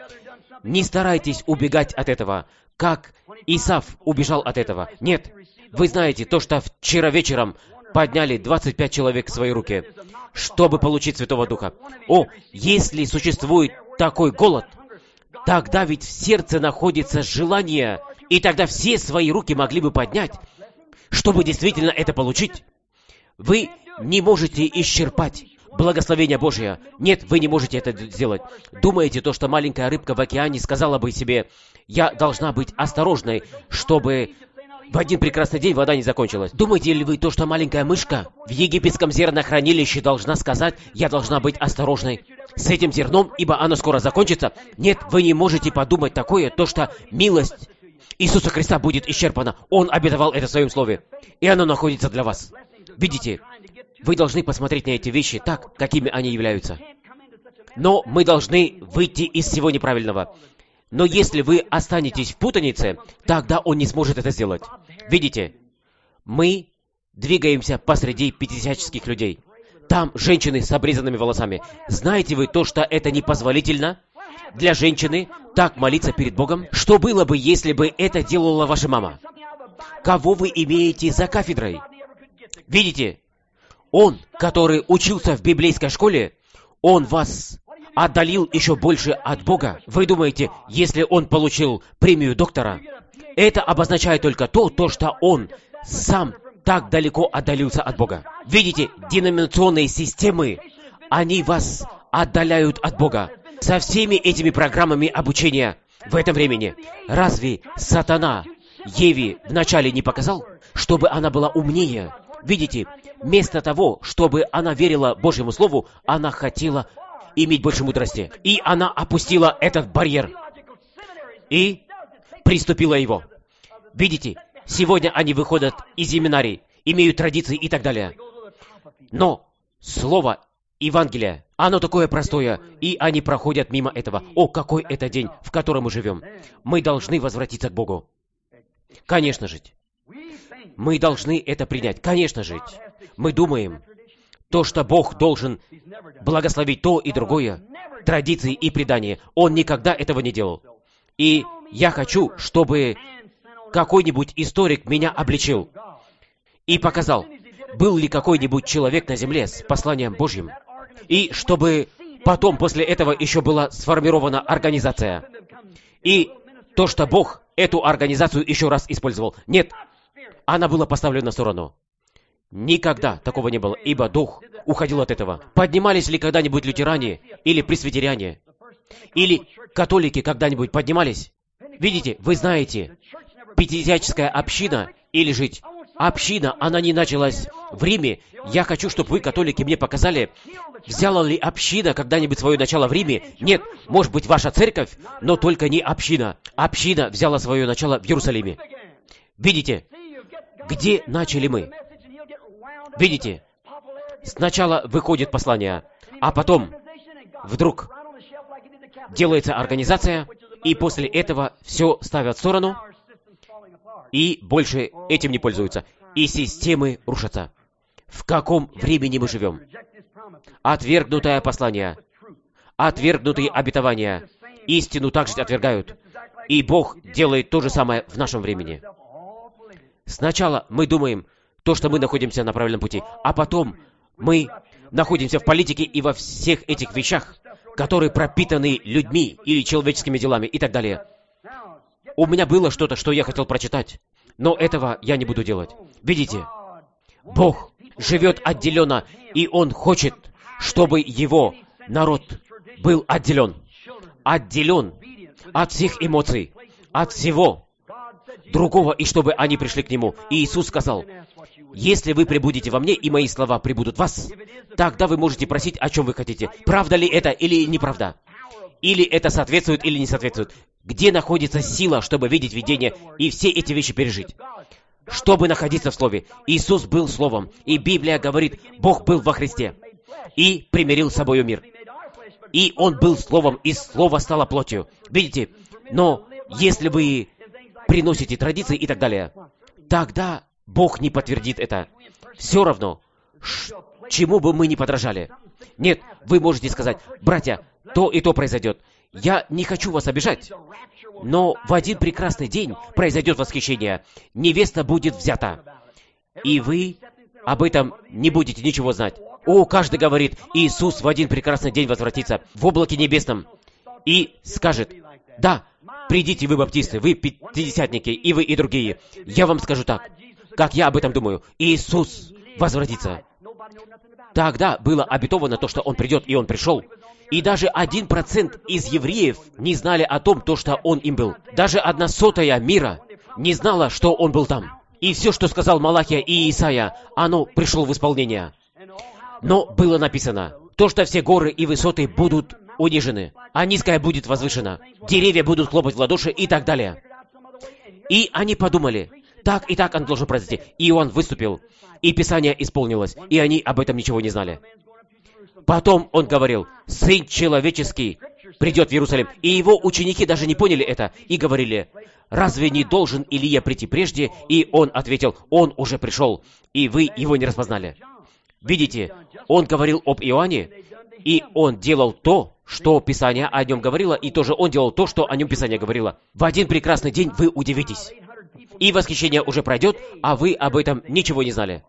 Не старайтесь убегать от этого, как Исав убежал от этого. Нет. Вы знаете, то, что вчера вечером подняли 25 человек в свои руки, чтобы получить Святого Духа. О, если существует такой голод, тогда ведь в сердце находится желание, и тогда все свои руки могли бы поднять, чтобы действительно это получить. Вы не можете исчерпать благословение Божие. Нет, вы не можете это сделать. Думаете, то, что маленькая рыбка в океане сказала бы себе, я должна быть осторожной, чтобы в один прекрасный день вода не закончилась. Думаете ли вы то, что маленькая мышка в египетском зернохранилище должна сказать, я должна быть осторожной с этим зерном, ибо оно скоро закончится? Нет, вы не можете подумать такое, то, что милость Иисуса Христа будет исчерпана. Он обетовал это в Своем Слове, и оно находится для вас. Видите, вы должны посмотреть на эти вещи так, какими они являются. Но мы должны выйти из всего неправильного. Но если вы останетесь в путанице, тогда он не сможет это сделать. Видите, мы двигаемся посреди пятидесятнических людей. Там женщины с обрезанными волосами. Знаете вы то, что это непозволительно для женщины так молиться перед Богом? Что было бы, если бы это делала ваша мама? Кого вы имеете за кафедрой? Видите, он, который учился в библейской школе, он вас отдалил еще больше от Бога. Вы думаете, если он получил премию доктора, это обозначает только то, что он сам так далеко отдалился от Бога. Видите, деноминационные системы, они вас отдаляют от Бога. Со всеми этими программами обучения в этом времени, разве сатана Еве вначале не показал, чтобы она была умнее? Видите, вместо того, чтобы она верила Божьему Слову, она хотела иметь больше мудрости. И она опустила этот барьер и приступила его. Видите, сегодня они выходят из семинарий, имеют традиции и так далее. Но Слово Евангелия, оно такое простое, и они проходят мимо этого. О, какой это день, в котором мы живем. Мы должны возвратиться к Богу. Конечно же. Мы должны это принять. Конечно же. Мы думаем, то, что Бог должен благословить то и другое, традиции и предания. Он никогда этого не делал. И я хочу, чтобы какой-нибудь историк меня обличил и показал, был ли какой-нибудь человек на земле с посланием Божьим, и чтобы потом, после этого, еще была сформирована организация. И то, что Бог эту организацию еще раз использовал. Нет, она была поставлена на сторону. Никогда такого не было, ибо Дух уходил от этого. Поднимались ли когда-нибудь лютеране или пресвитериане? Или католики когда-нибудь поднимались? Видите, вы знаете, пятидесятническая община или жить Община, она не началась в Риме. Я хочу, чтобы вы, католики, мне показали, взяла ли община когда-нибудь свое начало в Риме? Нет, может быть, ваша церковь, но только не община. Община взяла свое начало в Иерусалиме. Видите, где начали мы? Видите, сначала выходит послание, а потом вдруг делается организация, и после этого все ставят в сторону, и больше этим не пользуются. И системы рушатся. В каком времени мы живем? Отвергнутое послание, отвергнутые обетования, истину также отвергают. И Бог делает то же самое в нашем времени. Сначала мы думаем, то, что мы находимся на правильном пути, а потом мы находимся в политике и во всех этих вещах, которые пропитаны людьми или человеческими делами и так далее. У меня было что-то, что я хотел прочитать, но этого я не буду делать. Видите, Бог живет отделенно, и Он хочет, чтобы Его народ был отделен. Отделен от всех эмоций, от всего другого, и чтобы они пришли к Нему. И Иисус сказал: «Если вы пребудете во мне, и мои слова пребудут в вас, тогда вы можете просить, о чем вы хотите. Правда ли это или неправда? Или это соответствует, или не соответствует? Где находится сила, чтобы видеть видение и все эти вещи пережить? Чтобы находиться в Слове. Иисус был Словом, и Библия говорит, Бог был во Христе и примирил с собою мир. И Он был Словом, и Слово стало плотью». Видите? Но если вы приносите традиции и так далее, тогда Бог не подтвердит это. Все равно, чему бы мы ни подражали. Нет, вы можете сказать: братья, то и то произойдет. Я не хочу вас обижать, но в один прекрасный день произойдет восхищение. Невеста будет взята. И вы об этом не будете ничего знать. О, каждый говорит: Иисус в один прекрасный день возвратится в облаке небесном и скажет: да, придите вы, баптисты, вы пятидесятники, и вы, и другие. Я вам скажу так, как я об этом думаю. Иисус возвратится. Тогда было обетовано то, что Он придет, и Он пришел. И даже 1% из евреев не знали о том, то, что Он им был. Даже 1/100 мира не знала, что Он был там. И все, что сказал Малахия и Исаия, оно пришло в исполнение. Но было написано, то, что все горы и высоты будут унижены, а низкое будет возвышено, деревья будут хлопать в ладоши и так далее. И они подумали, так и так он должен произойти. И он выступил, и Писание исполнилось, и они об этом ничего не знали. Потом он говорил: Сын человеческий придет в Иерусалим. И его ученики даже не поняли это, и говорили: разве не должен Илия прийти прежде? И он ответил: он уже пришел, и вы его не распознали. Видите, он говорил об Иоанне, и он делал то, что Писание о нем говорило, и тоже он делал то, что о нем Писание говорило. В один прекрасный день вы удивитесь. И восхищение уже пройдет, а вы об этом ничего не знали.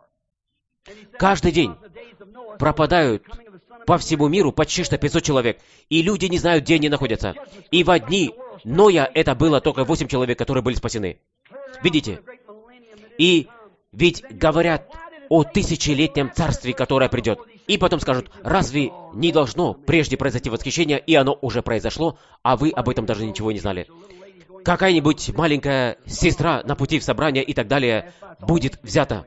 Каждый день пропадают по всему миру почти что 500 человек, и люди не знают, где они находятся. И в дни Ноя это было только 8 человек, которые были спасены. Видите? И ведь говорят о тысячелетнем царстве, которое придет. И потом скажут: разве не должно прежде произойти восхищение, и оно уже произошло, а вы об этом даже ничего не знали? Какая-нибудь маленькая сестра на пути в собрание и так далее будет взята.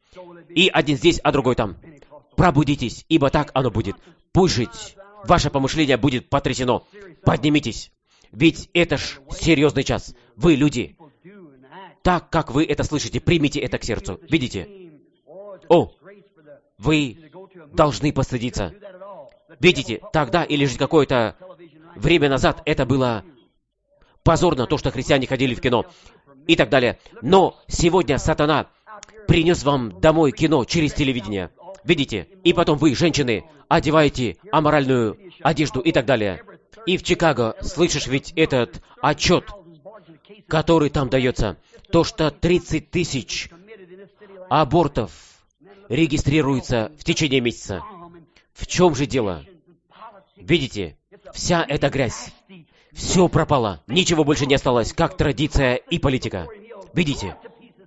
И один здесь, а другой там. Пробудитесь, ибо так оно будет. Пусть жить. Ваше помышление будет потрясено. Поднимитесь. Ведь это ж серьезный час. Вы люди. Так, как вы это слышите, примите это к сердцу. Видите? О, вы должны постыдиться. Видите, тогда или же какое-то время назад это было позорно, то, что христиане ходили в кино и так далее. Но сегодня сатана принес вам домой кино через телевидение. Видите? И потом вы, женщины, одеваете аморальную одежду и так далее. И в Чикаго слышишь ведь этот отчет, который там дается. То, что 30 тысяч абортов регистрируется в течение месяца. В чем же дело? Видите, вся эта грязь, все пропало, ничего больше не осталось, как традиция и политика. Видите?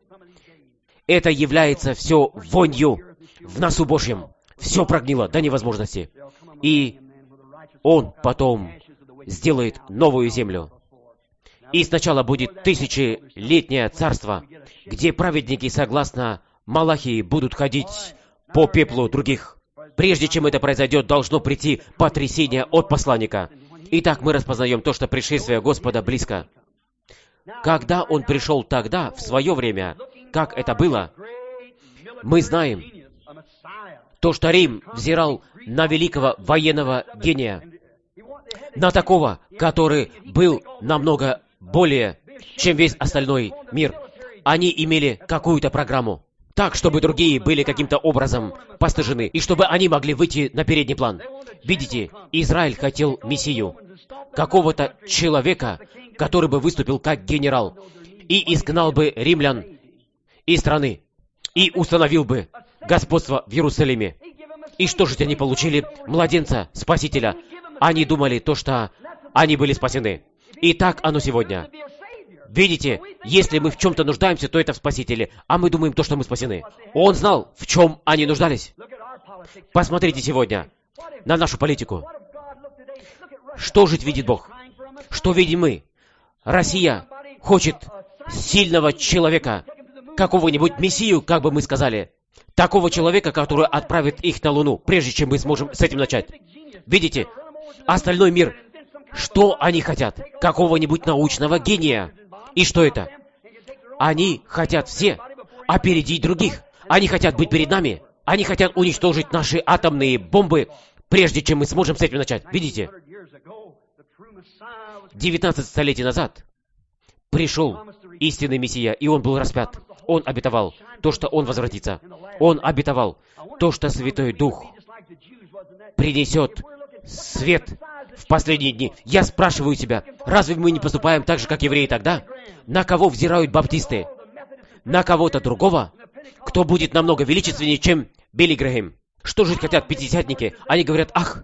Это является все вонью в носу Божьем. Все прогнило до невозможности. И Он потом сделает новую землю. И сначала будет тысячелетнее царство, где праведники, согласно Малахии будут ходить по пеплу других. Прежде чем это произойдет, должно прийти потрясение от посланника. Итак, мы распознаем то, что пришествие Господа близко. Когда Он пришел тогда, в свое время, как это было, мы знаем то, что Рим взирал на великого военного гения, на такого, который был намного более, чем весь остальной мир. Они имели какую-то программу, так, чтобы другие были каким-то образом постыжены, и чтобы они могли выйти на передний план. Видите, Израиль хотел Мессию, какого-то человека, который бы выступил как генерал, и изгнал бы римлян из страны, и установил бы господство в Иерусалиме. И что же они получили? Младенца, Спасителя. Они думали то, что они были спасены. И так оно сегодня. Видите, если мы в чем-то нуждаемся, то это в Спасителе, а мы думаем то, что мы спасены. Он знал, в чем они нуждались. Посмотрите сегодня на нашу политику. Что же видит Бог? Что видим мы? Россия хочет сильного человека, какого-нибудь мессию, как бы мы сказали, такого человека, который отправит их на Луну, прежде чем мы сможем с этим начать. Видите, остальной мир, что они хотят? Какого-нибудь научного гения. И что это? Они хотят все опередить других. Они хотят быть перед нами. Они хотят уничтожить наши атомные бомбы, прежде чем мы сможем с этим начать. Видите? 19 столетий назад пришел истинный Мессия, и Он был распят. Он обетовал то, что Он возвратится. Он обетовал то, что Святой Дух принесет свет в последние дни. Я спрашиваю тебя, разве мы не поступаем так же, как евреи тогда? На кого взирают баптисты? На кого-то другого? Кто будет намного величественнее, чем Билли Грэхэм? Что же хотят пятидесятники? Они говорят, ах,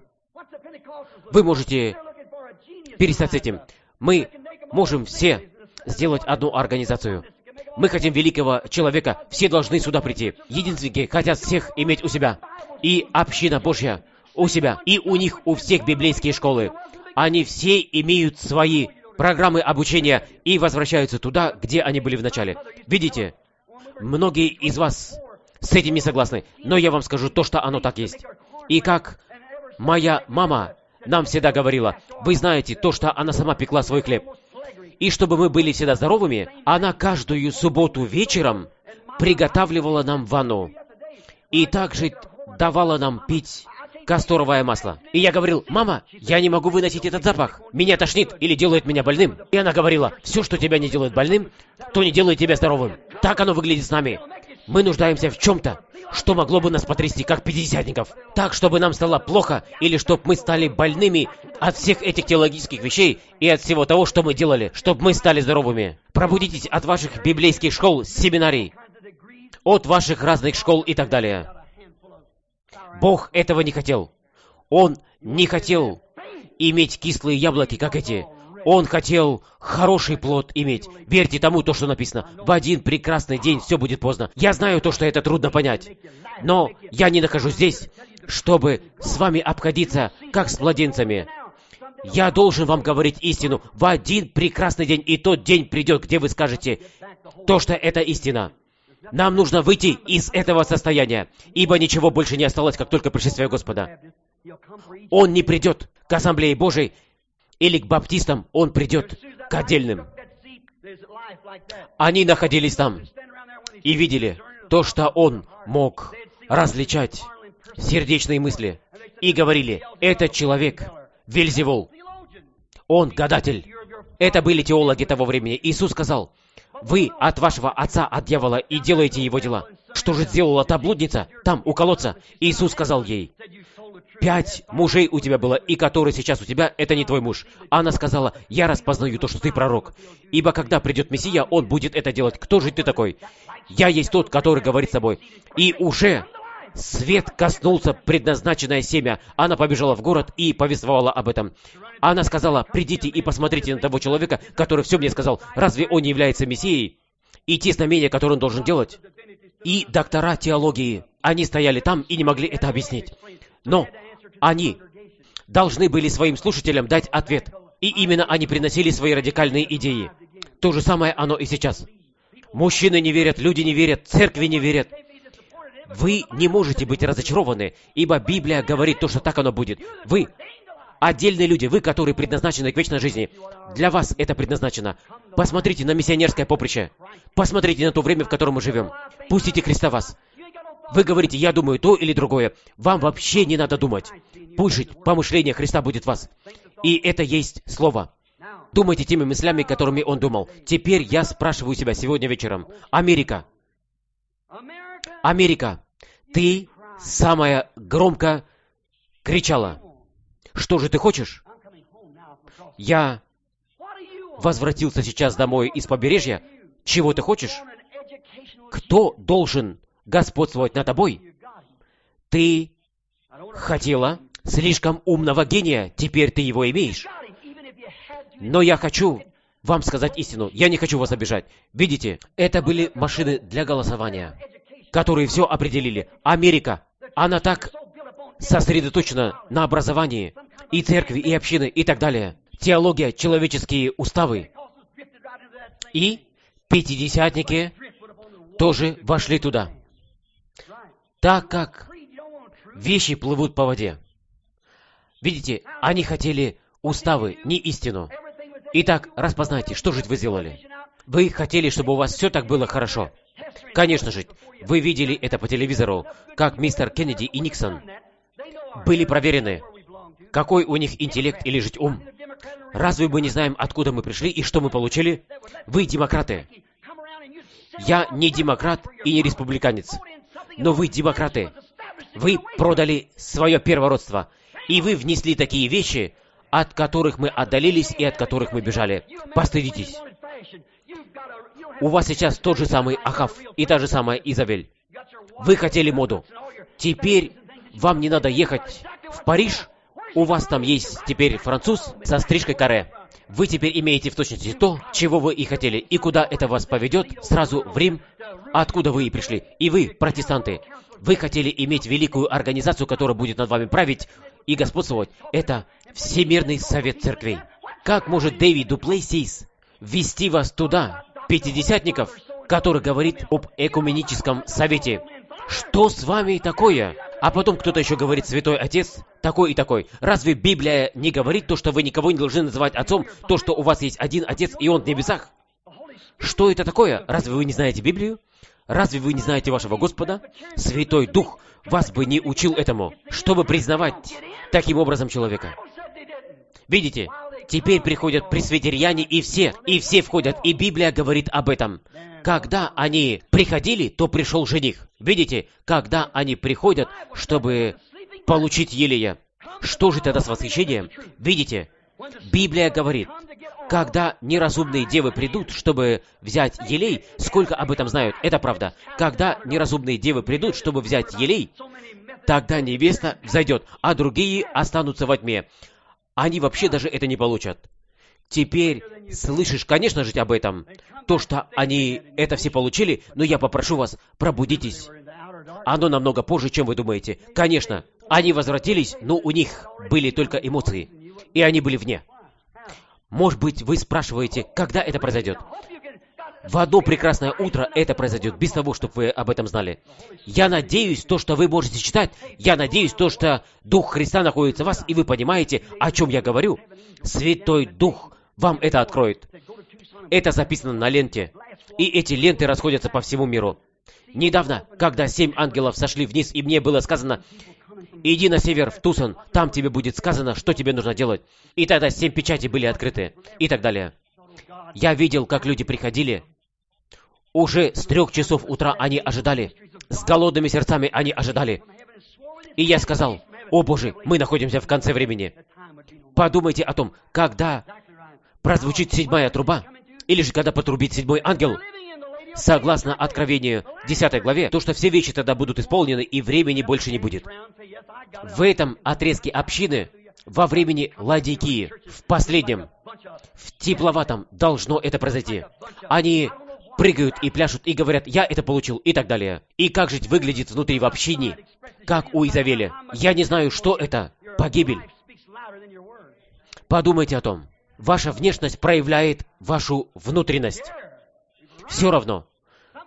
вы можете перестать с этим. Мы можем все сделать одну организацию. Мы хотим великого человека. Все должны сюда прийти. Единственники хотят всех иметь у себя. И община Божья у себя. И у них у всех библейские школы. Они все имеют свои программы обучения и возвращаются туда, где они были в начале. Видите, многие из вас с этим не согласны, но я вам скажу то, что оно так есть. И как моя мама нам всегда говорила, вы знаете то, что она сама пекла свой хлеб. И чтобы мы были всегда здоровыми, она каждую субботу вечером приготавливала нам ванну. И также давала нам пить касторовое масло. И я говорил, мама, я не могу выносить этот запах. Меня тошнит или делает меня больным. И она говорила, все, что тебя не делает больным, то не делает тебя здоровым. Так оно выглядит с нами. Мы нуждаемся в чем-то, что могло бы нас потрясти, как пятидесятников. Так, чтобы нам стало плохо, или чтобы мы стали больными от всех этих теологических вещей и от всего того, что мы делали, чтобы мы стали здоровыми. Пробудитесь от ваших библейских школ, семинарий, от ваших разных школ и так далее. Бог этого не хотел. Он не хотел иметь кислые яблоки, как эти. Он хотел хороший плод иметь. Верьте тому, то, что написано. В один прекрасный день все будет поздно. Я знаю то, что это трудно понять. Но я не нахожусь здесь, чтобы с вами обходиться, как с младенцами. Я должен вам говорить истину. В один прекрасный день, и тот день придет, где вы скажете то, что это истина. Нам нужно выйти из этого состояния, ибо ничего больше не осталось, как только пришествие Господа. Он не придет к Ассамблее Божией или к баптистам, Он придет к отдельным. Они находились там и видели то, что Он мог различать сердечные мысли. И говорили, этот человек Вельзевул, он гадатель. Это были теологи того времени. Иисус сказал, вы от вашего отца, от дьявола, и делаете его дела. Что же сделала та блудница там, у колодца? Иисус сказал ей, 5 мужей у тебя было, и который сейчас у тебя, это не твой муж. Она сказала, я распознаю то, что ты пророк. Ибо когда придет Мессия, он будет это делать. Кто же ты такой? Я есть тот, который говорит с тобой. И уже свет коснулся предназначенное семя. Она побежала в город и повествовала об этом. Она сказала, придите и посмотрите на того человека, который все мне сказал. Разве он не является Мессией? И те знамения, которые он должен делать. И доктора теологии, они стояли там и не могли это объяснить. Но они должны были своим слушателям дать ответ. И именно они приносили свои радикальные идеи. То же самое оно и сейчас. Мужчины не верят, люди не верят, церкви не верят. Вы не можете быть разочарованы, ибо Библия говорит то, что так оно будет. Вы отдельные люди, вы, которые предназначены к вечной жизни. Для вас это предназначено. Посмотрите на миссионерское поприще. Посмотрите на то время, в котором мы живем. Пустите Христа в вас. Вы говорите, я думаю то или другое. Вам вообще не надо думать. Пусть жить помышление Христа будет в вас. И это есть Слово. Думайте теми мыслями, которыми Он думал. Теперь я спрашиваю себя сегодня вечером. Америка. Америка, ты самая громко кричала. Что же ты хочешь? Я возвратился сейчас домой из побережья. Чего ты хочешь? Кто должен господствовать над тобой? Ты хотела слишком умного гения, теперь ты его имеешь. Но я хочу вам сказать истину. Я не хочу вас обижать. Видите, это были машины для голосования, которые все определили. Америка, она так сосредоточена на образовании, и церкви, и общины, и так далее. Теология, человеческие уставы. И пятидесятники тоже вошли туда. Так как вещи плывут по воде. Видите, они хотели уставы, не истину. Итак, распознайте, что же вы сделали. Вы хотели, чтобы у вас все так было хорошо. Конечно же, вы видели это по телевизору, как мистер Кеннеди и Никсон были проверены, какой у них интеллект или жить ум. Разве мы не знаем, откуда мы пришли и что мы получили? Вы демократы. Я не демократ и не республиканец. Но вы демократы. Вы продали свое первородство. И вы внесли такие вещи, от которых мы отдалились и от которых мы бежали. Постыдитесь. У вас сейчас тот же самый Ахав и та же самая Изавель. Вы хотели моду. Теперь вам не надо ехать в Париж. У вас там есть теперь француз со стрижкой каре. Вы теперь имеете в точности то, чего вы и хотели. И куда это вас поведет? Сразу в Рим, откуда вы и пришли. И вы, протестанты, вы хотели иметь великую организацию, которая будет над вами править и господствовать. Это Всемирный Совет Церквей. Как может Дэвид Дуплейсис ввести вас туда, пятидесятников, который говорит об экуменическом совете? Что с вами такое? А потом кто-то еще говорит, Святой Отец, такой и такой. Разве Библия не говорит то, что вы никого не должны называть отцом, то, что у вас есть один Отец, и Он в небесах? Что это такое? Разве вы не знаете Библию? Разве вы не знаете вашего Господа? Святой Дух вас бы не учил этому, чтобы признавать таким образом человека. Видите, теперь приходят пресвитериане и все входят, и Библия говорит об этом. Когда они приходили, то пришел жених. Видите, когда они приходят, чтобы получить елея. Что же тогда с восхищением? Видите, Библия говорит, когда неразумные девы придут, чтобы взять елей, сколько об этом знают, это правда. Когда неразумные девы придут, чтобы взять елей, тогда невеста взойдет, а другие останутся во тьме. Они вообще даже это не получат. Теперь слышишь, конечно же, об этом, то, что они это все получили, но я попрошу вас, пробудитесь. Оно намного позже, чем вы думаете. Конечно, они возвратились, но у них были только эмоции, и они были вне. Может быть, вы спрашиваете, когда это произойдет? В одно прекрасное утро это произойдет, без того, чтобы вы об этом знали. Я надеюсь, то, что вы можете читать, я надеюсь, то, что Дух Христа находится в вас, и вы понимаете, о чем я говорю. Святой Дух вам это откроет. Это записано на ленте, и эти ленты расходятся по всему миру. Недавно, когда 7 ангелов сошли вниз, и мне было сказано, иди на север, в Тусон, там тебе будет сказано, что тебе нужно делать. И тогда 7 печатей были открыты, и так далее. Я видел, как люди приходили. Уже с 3 часов утра они ожидали. С голодными сердцами они ожидали. И я сказал, о Боже, мы находимся в конце времени. Подумайте о том, когда прозвучит 7-я труба, или же когда потрубит 7-й ангел. Согласно Откровению 10 главе, то, что все вещи тогда будут исполнены, и времени больше не будет. В этом отрезке общины, во времени Ладикии, в последнем, в тепловатом, должно это произойти. Они прыгают и пляшут, и говорят, я это получил, и так далее. И как же выглядит внутри в общине, как у Изавели. Я не знаю, что это. Погибель. Подумайте о том. Ваша внешность проявляет вашу внутренность. Все равно.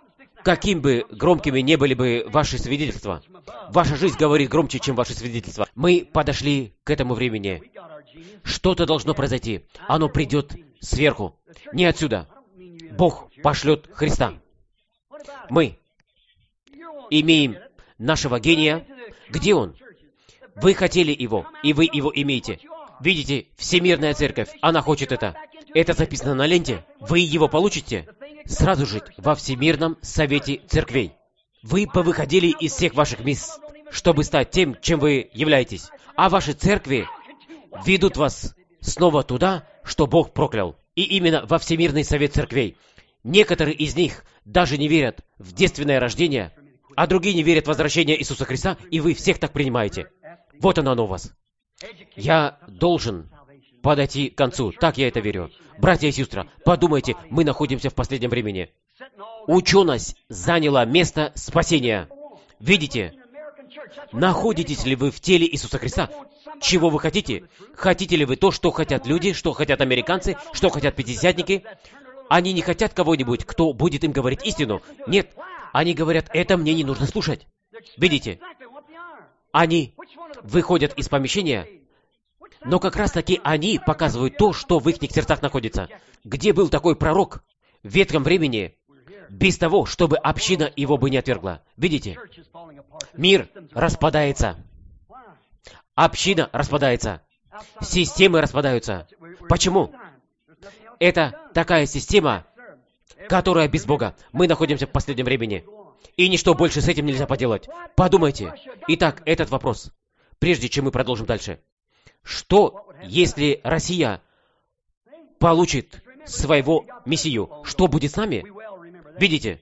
каким бы громкими не были бы ваши свидетельства, ваша жизнь говорит громче, чем ваши свидетельства. Мы подошли к этому времени. Что-то должно произойти. Оно придет сверху, не отсюда. Бог пошлет Христа. Мы имеем нашего гения. Где он? Вы хотели его, и вы его имеете. Видите, Всемирная Церковь, она хочет это. Это записано на ленте. Вы его получите сразу же во Всемирном Совете Церквей. Вы повыходили из всех ваших мест, чтобы стать тем, чем вы являетесь. А ваши церкви ведут вас снова туда, что Бог проклял. И именно во Всемирный Совет Церквей. Некоторые из них даже не верят в девственное рождение, а другие не верят в возвращение Иисуса Христа, и вы всех так принимаете. Вот оно у вас. Я должен подойти к концу. Так я это верю. Братья и сестры, подумайте, мы находимся в последнем времени. Ученость заняла место спасения. Видите, находитесь ли вы в теле Иисуса Христа? Чего вы хотите? Хотите ли вы то, что хотят люди, что хотят американцы, что хотят пятидесятники? Они не хотят кого-нибудь, кто будет им говорить истину. Нет, они говорят, это мне не нужно слушать. Видите, они выходят из помещения, но как раз-таки они показывают то, что в их сердцах находится. Где был такой пророк в ветхом времени, без того, чтобы община его бы не отвергла? Видите, мир распадается. Община распадается. Системы распадаются. Почему? Это такая система, которая без Бога. Мы находимся в последнем времени. И ничто больше с этим нельзя поделать. Подумайте. Итак, этот вопрос, прежде чем мы продолжим дальше. Что, если Россия получит своего Мессию? Что будет с нами? Видите?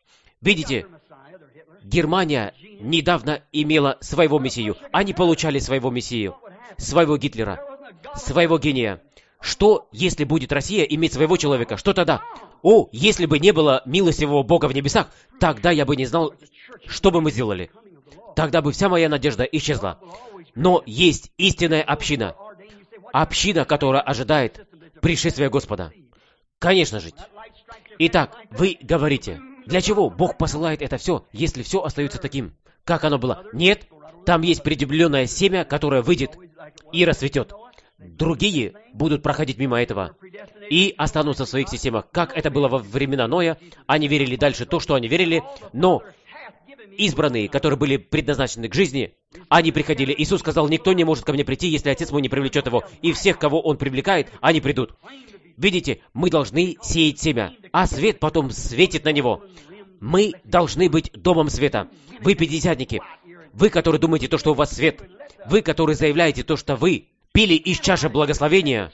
Германия недавно имела своего Мессию. Они получали своего Мессию, своего Гитлера, своего гения. Что, если будет Россия иметь своего человека? Что тогда? О, если бы не было милостивого Бога в небесах, тогда я бы не знал, что бы мы сделали. Тогда бы вся моя надежда исчезла. Но есть истинная община. Община, которая ожидает пришествия Господа. Конечно же. Итак, вы говорите, для чего Бог посылает это все, если все остается таким, как оно было? Нет, там есть предопределенное семя, которое выйдет и расцветет. Другие будут проходить мимо этого и останутся в своих системах. Как это было во времена Ноя, они верили дальше то, что они верили, но избранные, которые были предназначены к жизни, они приходили. Иисус сказал, никто не может ко мне прийти, если Отец мой не привлечет его. И всех, кого Он привлекает, они придут. Видите, мы должны сеять семя, а свет потом светит на него. Мы должны быть домом света. Вы пятидесятники. Вы, которые думаете то, что у вас свет. Вы, которые заявляете то, что вы пили из чаши благословения.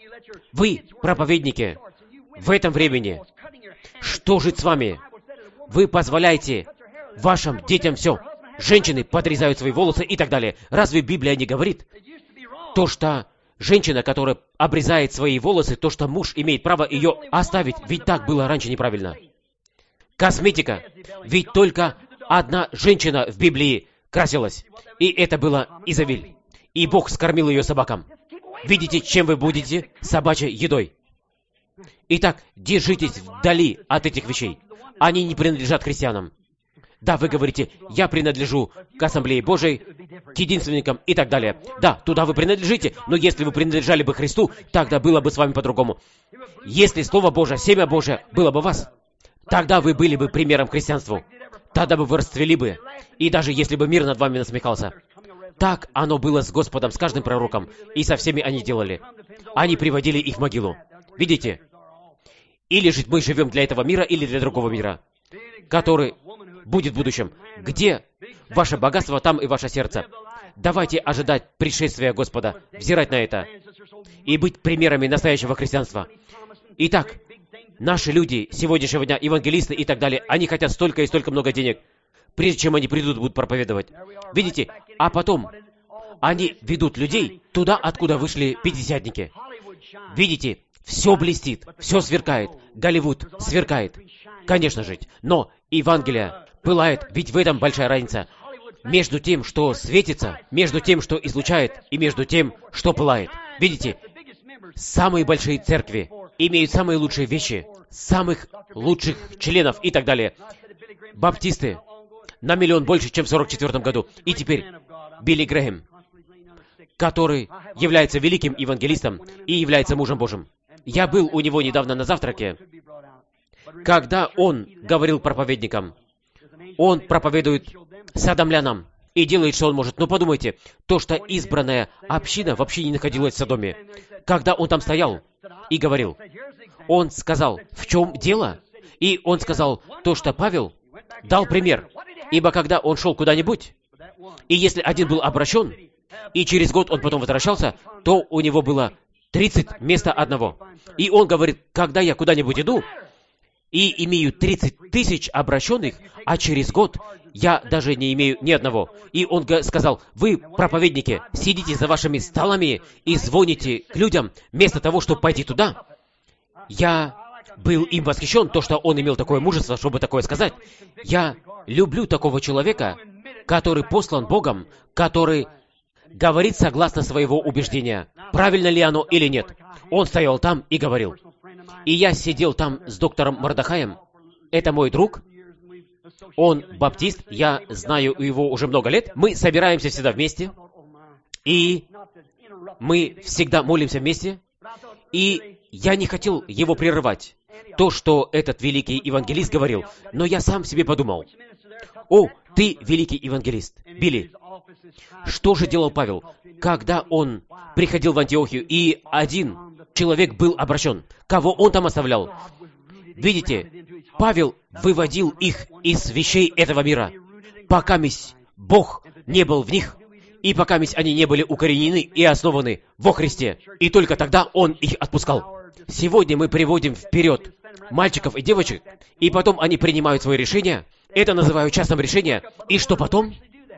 Вы, проповедники, в этом времени. Что же с вами? Вы позволяете вашим детям все. Женщины подрезают свои волосы и так далее. Разве Библия не говорит то, что женщина, которая обрезает свои волосы, то, что муж имеет право ее оставить? Ведь так было раньше неправильно. Косметика. Ведь только одна женщина в Библии красилась. И это была Изавель. И Бог скормил ее собакам. Видите, чем вы будете собачьей едой. Итак, держитесь вдали от этих вещей. Они не принадлежат христианам. Да, вы говорите, я принадлежу к Ассамблее Божией, к единственникам и так далее. Да, туда вы принадлежите, но если вы принадлежали бы Христу, тогда было бы с вами по-другому. Если Слово Божие, семя Божие было бы вас, тогда вы были бы примером христианству. Тогда бы вы расцвели бы. И даже если бы мир над вами насмехался. Так оно было с Господом, с каждым пророком. И со всеми они делали. Они приводили их в могилу. Видите? Или же мы живем для этого мира, или для другого мира, который будет в будущем. Где ваше богатство, там и ваше сердце. Давайте ожидать пришествия Господа, взирать на это и быть примерами настоящего христианства. Итак, наши люди сегодняшнего дня, евангелисты и так далее, они хотят столько и столько много денег, прежде чем они придут, будут проповедовать. Видите? А потом они ведут людей туда, откуда вышли пятидесятники. Видите? Все блестит, все сверкает. Голливуд сверкает. Конечно же. Но Евангелие пылает, ведь в этом большая разница. Между тем, что светится, между тем, что излучает, и между тем, что пылает. Видите? Самые большие церкви имеют самые лучшие вещи, самых лучших членов и так далее. баптисты на миллион больше, чем в 1944 году. И теперь Билли Грэхэм, который является великим евангелистом и является мужем Божьим. Я был у него недавно на завтраке, когда он говорил проповедникам. Он проповедует содомлянам и делает, что он может. Но подумайте, то, что избранная община вообще не находилась в Содоме. Когда он там стоял и говорил, он сказал, в чем дело? И он сказал то, что Павел дал пример. Ибо когда он шел куда-нибудь, и если один был обращен, и через год он потом возвращался, то у него было 30 вместо одного. И он говорит, когда я куда-нибудь иду, и имею 30 тысяч обращенных, а через год я даже не имею ни одного. И он сказал, вы, проповедники, сидите за вашими столами и звоните к людям, вместо того, чтобы пойти туда. Я был им восхищен, то, что он имел такое мужество, чтобы такое сказать. Я люблю такого человека, который послан Богом, который говорит согласно своего убеждения, правильно ли оно или нет. Он стоял там и говорил. И я сидел там с доктором Мордехаем. Это мой друг. Он баптист. Я знаю его уже много лет. Мы собираемся всегда вместе. И мы всегда молимся вместе. И я не хотел его прерывать. То, что этот великий евангелист говорил. Но я сам себе подумал. О, ты великий евангелист, Билли. Что же делал Павел, когда он приходил в Антиохию, и один человек был обращен? Кого он там оставлял? Видите, Павел выводил их из вещей этого мира, пока Бог не был в них, и пока они не были укоренены и основаны во Христе. И только тогда он их отпускал. Сегодня мы приводим вперед мальчиков и девочек, и потом они принимают свои решения. Это называют частным решением. И что потом?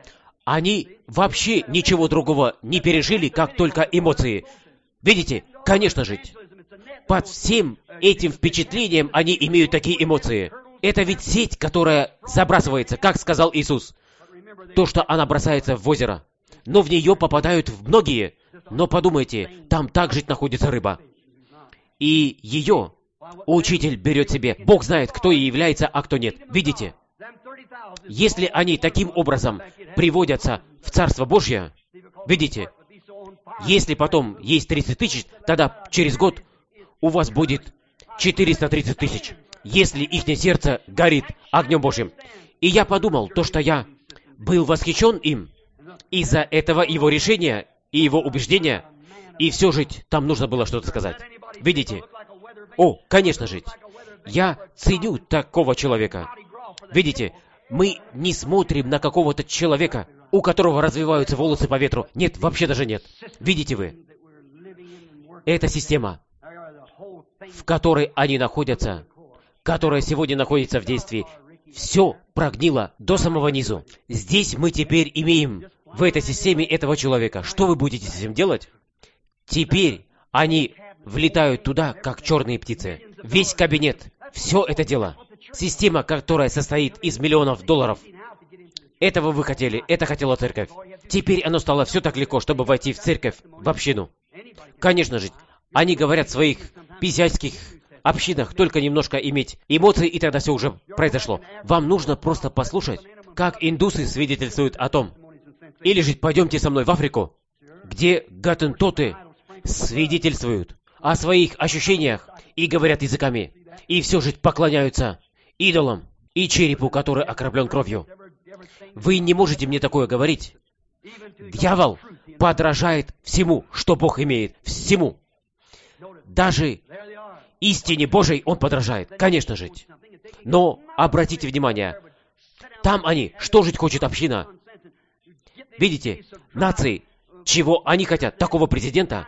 Они вообще ничего другого не пережили, как только эмоции. Видите, конечно же, под всем этим впечатлением они имеют такие эмоции. Это ведь сеть, которая забрасывается, как сказал Иисус. То, что она бросается в озеро. Но в нее попадают многие. Но подумайте, там также находится рыба. И ее учитель берет себе. Бог знает, кто ей является, а кто нет. Видите? Если они таким образом приводятся в Царство Божье, видите, если потом есть 30 тысяч, тогда через год у вас будет 430 тысяч, если их сердце горит огнем Божьим. И я подумал, то, что я был восхищен им из-за этого его решения и его убеждения, и все же там нужно было что-то сказать. Видите? О, конечно же, я ценю такого человека. Видите, мы не смотрим на какого-то человека, у которого развиваются волосы по ветру. Нет, вообще даже нет. Видите вы? Это система, в которой они находятся, которая сегодня находится в действии, все прогнило до самого низу. Здесь мы теперь имеем в этой системе этого человека. Что вы будете с этим делать? Теперь они влетают туда, как черные птицы. Весь кабинет, все это дело. Система, которая состоит из миллионов долларов. Этого вы хотели, это хотела церковь. Теперь оно стало все так легко, чтобы войти в церковь, в общину. Конечно же, они говорят в своих писательских общинах только немножко иметь эмоции, и тогда все уже произошло. Вам нужно просто послушать, как индусы свидетельствуют о том. Или же пойдемте со мной в Африку, где гаттентоты свидетельствуют о своих ощущениях и говорят языками, и все же поклоняются идолам и черепу, который окроплен кровью. Вы не можете мне такое говорить. Дьявол подражает всему, что Бог имеет. Всему. Даже истине Божией он подражает. Конечно же. Но обратите внимание, там они, что жить хочет община? Видите, нации, чего они хотят? Такого президента.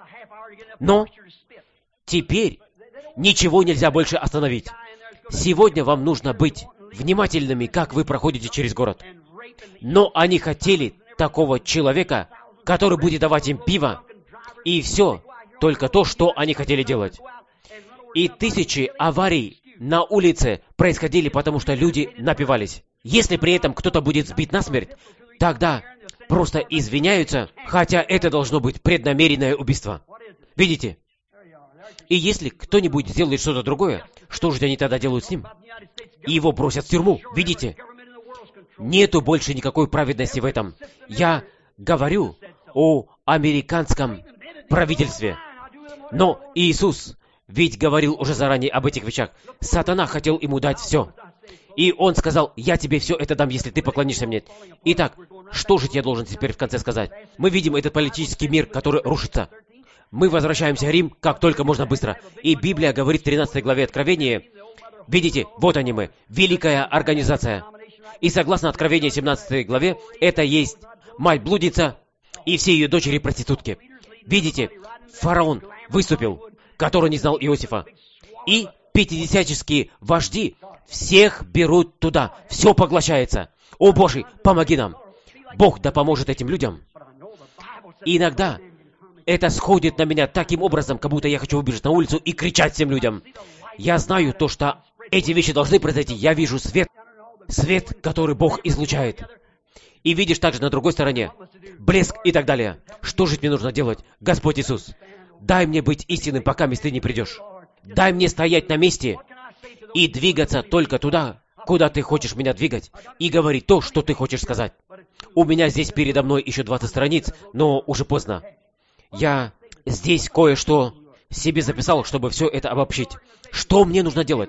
Но теперь ничего нельзя больше остановить. Сегодня вам нужно быть внимательными, как вы проходите через город. Но они хотели такого человека, который будет давать им пиво, и все, только то, что они хотели делать. И тысячи аварий на улице происходили, потому что люди напивались. Если при этом кто-то будет сбит насмерть, тогда просто извиняются, хотя это должно быть преднамеренное убийство. Видите? И если кто-нибудь сделает что-то другое, что же они тогда делают с ним? и его бросят в тюрьму. Видите? Нету больше никакой праведности в этом. Я говорю о американском правительстве. Но Иисус ведь говорил уже заранее об этих вещах. Сатана хотел ему дать все. И он сказал: я тебе все это дам, если ты поклонишься мне. Итак, что же я должен теперь в конце сказать? Мы видим этот политический мир, который рушится. Мы возвращаемся в Рим как только можно быстро. И Библия говорит в 13 главе Откровения, видите, вот они мы, великая организация. И согласно Откровению 17 главе, это есть мать-блудница и все ее дочери-проститутки. Видите, фараон выступил, который не знал Иосифа. И пятидесятнические вожди всех берут туда. Все поглощается. О Боже, помоги нам. Бог да поможет этим людям. И иногда это сходит на меня таким образом, как будто я хочу выбежать на улицу и кричать всем людям. Я знаю то, что эти вещи должны произойти. Я вижу свет. Свет, который Бог излучает. И видишь также на другой стороне блеск и так далее. Что же мне нужно делать? Господь Иисус, дай мне быть истинным, пока ты не придешь. Дай мне стоять на месте и двигаться только туда, куда ты хочешь меня двигать, и говорить то, что ты хочешь сказать. У меня здесь передо мной еще 20 страниц, но уже поздно. Я здесь кое-что себе записал, чтобы все это обобщить. Что мне нужно делать?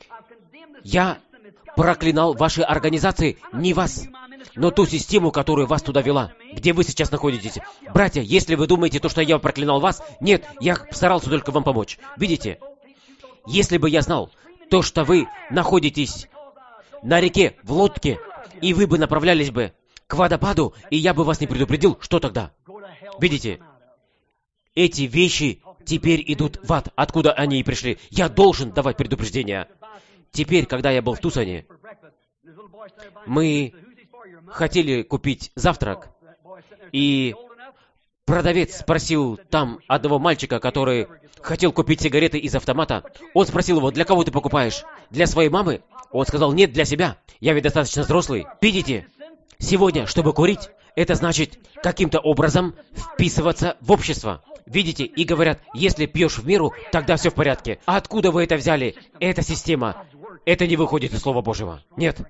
Я проклинал ваши организации, не вас, но ту систему, которая вас туда вела, где вы сейчас находитесь. Братья, если вы думаете, то, что я проклинал вас, нет, я старался только вам помочь. Видите? Если бы я знал то, что вы находитесь на реке, в лодке, и вы бы направлялись бы к водопаду, и я бы вас не предупредил, что тогда? Видите? Эти вещи теперь идут в ад, откуда они и пришли. Я должен давать предупреждения. Теперь, когда я был в Тусоне, мы хотели купить завтрак, и продавец спросил там одного мальчика, который хотел купить сигареты из автомата. Он спросил его: для кого ты покупаешь? Для своей мамы? Он сказал: нет, для себя. Я ведь достаточно взрослый. Видите? Сегодня, чтобы курить, это значит каким-то образом вписываться в общество. Видите? И говорят: если пьешь в меру, тогда все в порядке. А откуда вы это взяли? Эта система. Это не выходит из Слова Божьего. Нет.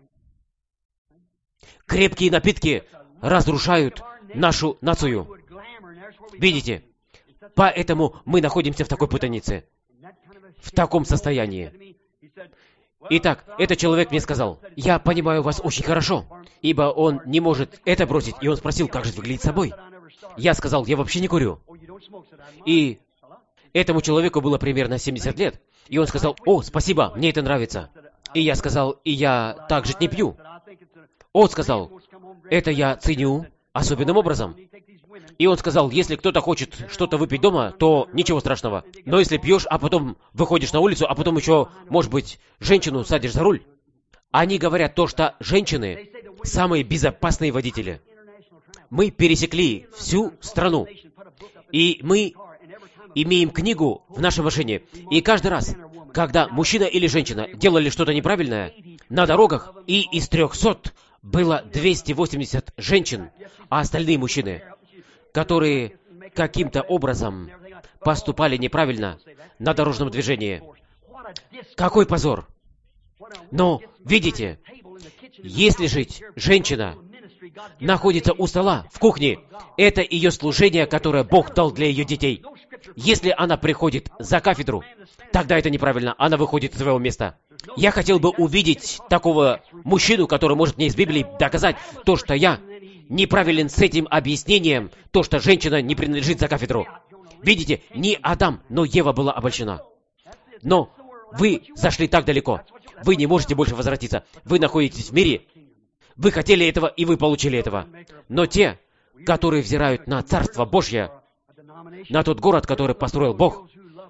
Крепкие напитки разрушают нашу нацию. Видите? Поэтому мы находимся в такой путанице, в таком состоянии. Итак, этот человек мне сказал: я понимаю вас очень хорошо, ибо он не может это бросить. И он спросил: как же выглядит собой? Я сказал: я вообще не курю. И этому человеку было примерно 70 лет. И он сказал: о, спасибо, мне это нравится. И я сказал: и я также не пью. Он сказал: это я ценю особенным образом. И он сказал: если кто-то хочет что-то выпить дома, то ничего страшного. Но если пьешь, а потом выходишь на улицу, а потом еще, может быть, женщину садишь за руль. Они говорят то, что женщины самые безопасные водители. Мы пересекли всю страну. И мы имеем книгу в нашей машине. И каждый раз, когда мужчина или женщина делали что-то неправильное на дорогах, и из 300 было 280 женщин, а остальные мужчины, которые каким-то образом поступали неправильно на дорожном движении. Какой позор! Но, видите, если же женщина находится у стола, в кухне, это ее служение, которое Бог дал для ее детей. Если она приходит за кафедру, тогда это неправильно, она выходит из своего места. Я хотел бы увидеть такого мужчину, который может мне из Библии доказать то, что я неправилен с этим объяснением, то, что женщина не принадлежит за кафедру. Видите, не Адам, но Ева была обольщена. Но вы зашли так далеко. Вы не можете больше возвратиться. Вы находитесь в мире. Вы хотели этого, и вы получили этого. Но те, которые взирают на Царство Божье, на тот город, который построил Бог,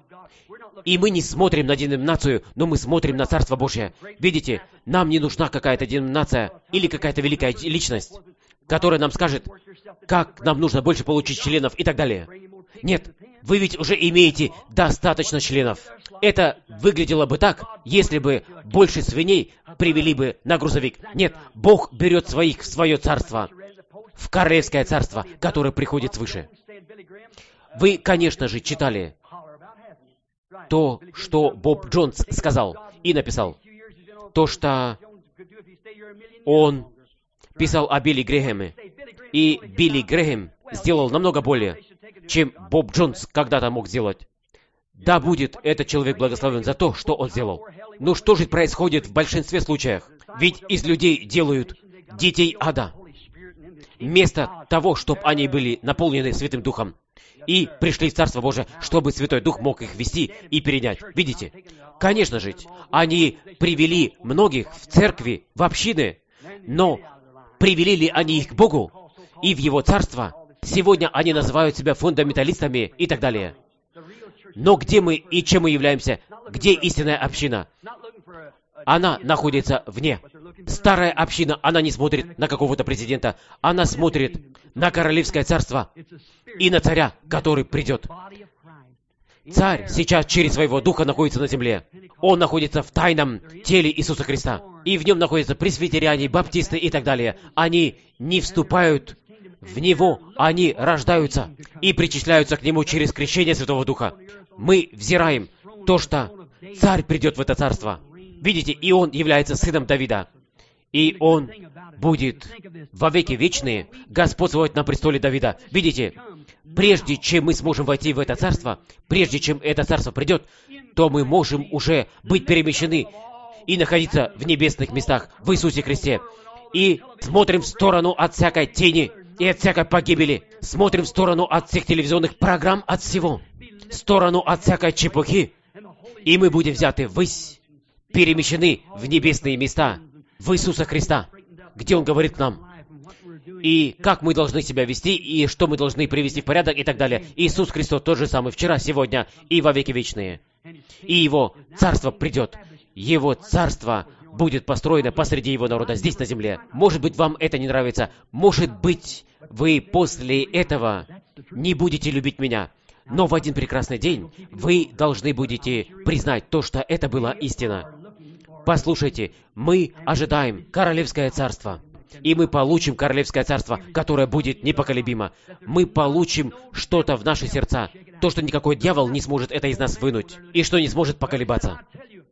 и мы не смотрим на деноминацию, но мы смотрим на Царство Божье. Видите, нам не нужна какая-то деноминация или какая-то великая личность, которая нам скажет, как нам нужно больше получить членов и так далее. Нет, вы ведь уже имеете достаточно членов. Это выглядело бы так, если бы больше свиней привели бы на грузовик. Нет, Бог берет своих в свое царство, в королевское царство, которое приходит свыше. Вы, конечно же, читали то, что Боб Джонс сказал и написал. то, что он писал о Билли Грэхэме. И Билли Грэхэм сделал намного более, чем Боб Джонс когда-то мог сделать. Да будет этот человек благословен за то, что он сделал. Но что же происходит в большинстве случаев? Ведь из людей делают детей ада. Вместо того, чтобы они были наполнены Святым Духом и пришли в Царство Божие, чтобы Святой Дух мог их вести и перенять. Видите? Конечно же, они привели многих в церкви, в общины, но привели ли они их к Богу и в Его Царство? Сегодня они называют себя фундаменталистами и так далее. Но где мы и чем мы являемся? Где истинная община? Она находится вне. Старая община, она не смотрит на какого-то президента. Она смотрит на Королевское Царство и на Царя, который придет. Царь сейчас через Своего Духа находится на земле. Он находится в тайном теле Иисуса Христа. И в нем находятся пресвитериане, баптисты и так далее. Они не вступают в Него, они рождаются и причисляются к Нему через крещение Святого Духа. Мы взираем то, что Царь придет в это Царство. Видите, и Он является сыном Давида. И Он будет во веки вечные господствовать на престоле Давида. Видите, прежде чем мы сможем войти в это Царство, прежде чем это Царство придет, то мы можем уже быть перемещены и находиться в небесных местах в Иисусе Христе. И смотрим в сторону от всякой тени и от всякой погибели. Смотрим в сторону от всех телевизионных программ, от всего. В сторону от всякой чепухи. И мы будем взяты ввысь, перемещены в небесные места, в Иисуса Христа, где Он говорит к нам. И как мы должны себя вести, и что мы должны привести в порядок, и так далее. Иисус Христос тот же самый вчера, сегодня и во веки вечные. И Его Царство придет. Его Царство будет построено посреди Его народа, здесь на земле. Может быть, вам это не нравится. Может быть, вы после этого не будете любить меня. Но в один прекрасный день вы должны будете признать то, что это была истина. Послушайте, мы ожидаем Королевское Царство. И мы получим Королевское Царство, которое будет непоколебимо. Мы получим что-то в наши сердца. То, что никакой дьявол не сможет это из нас вынуть. И что не сможет поколебаться.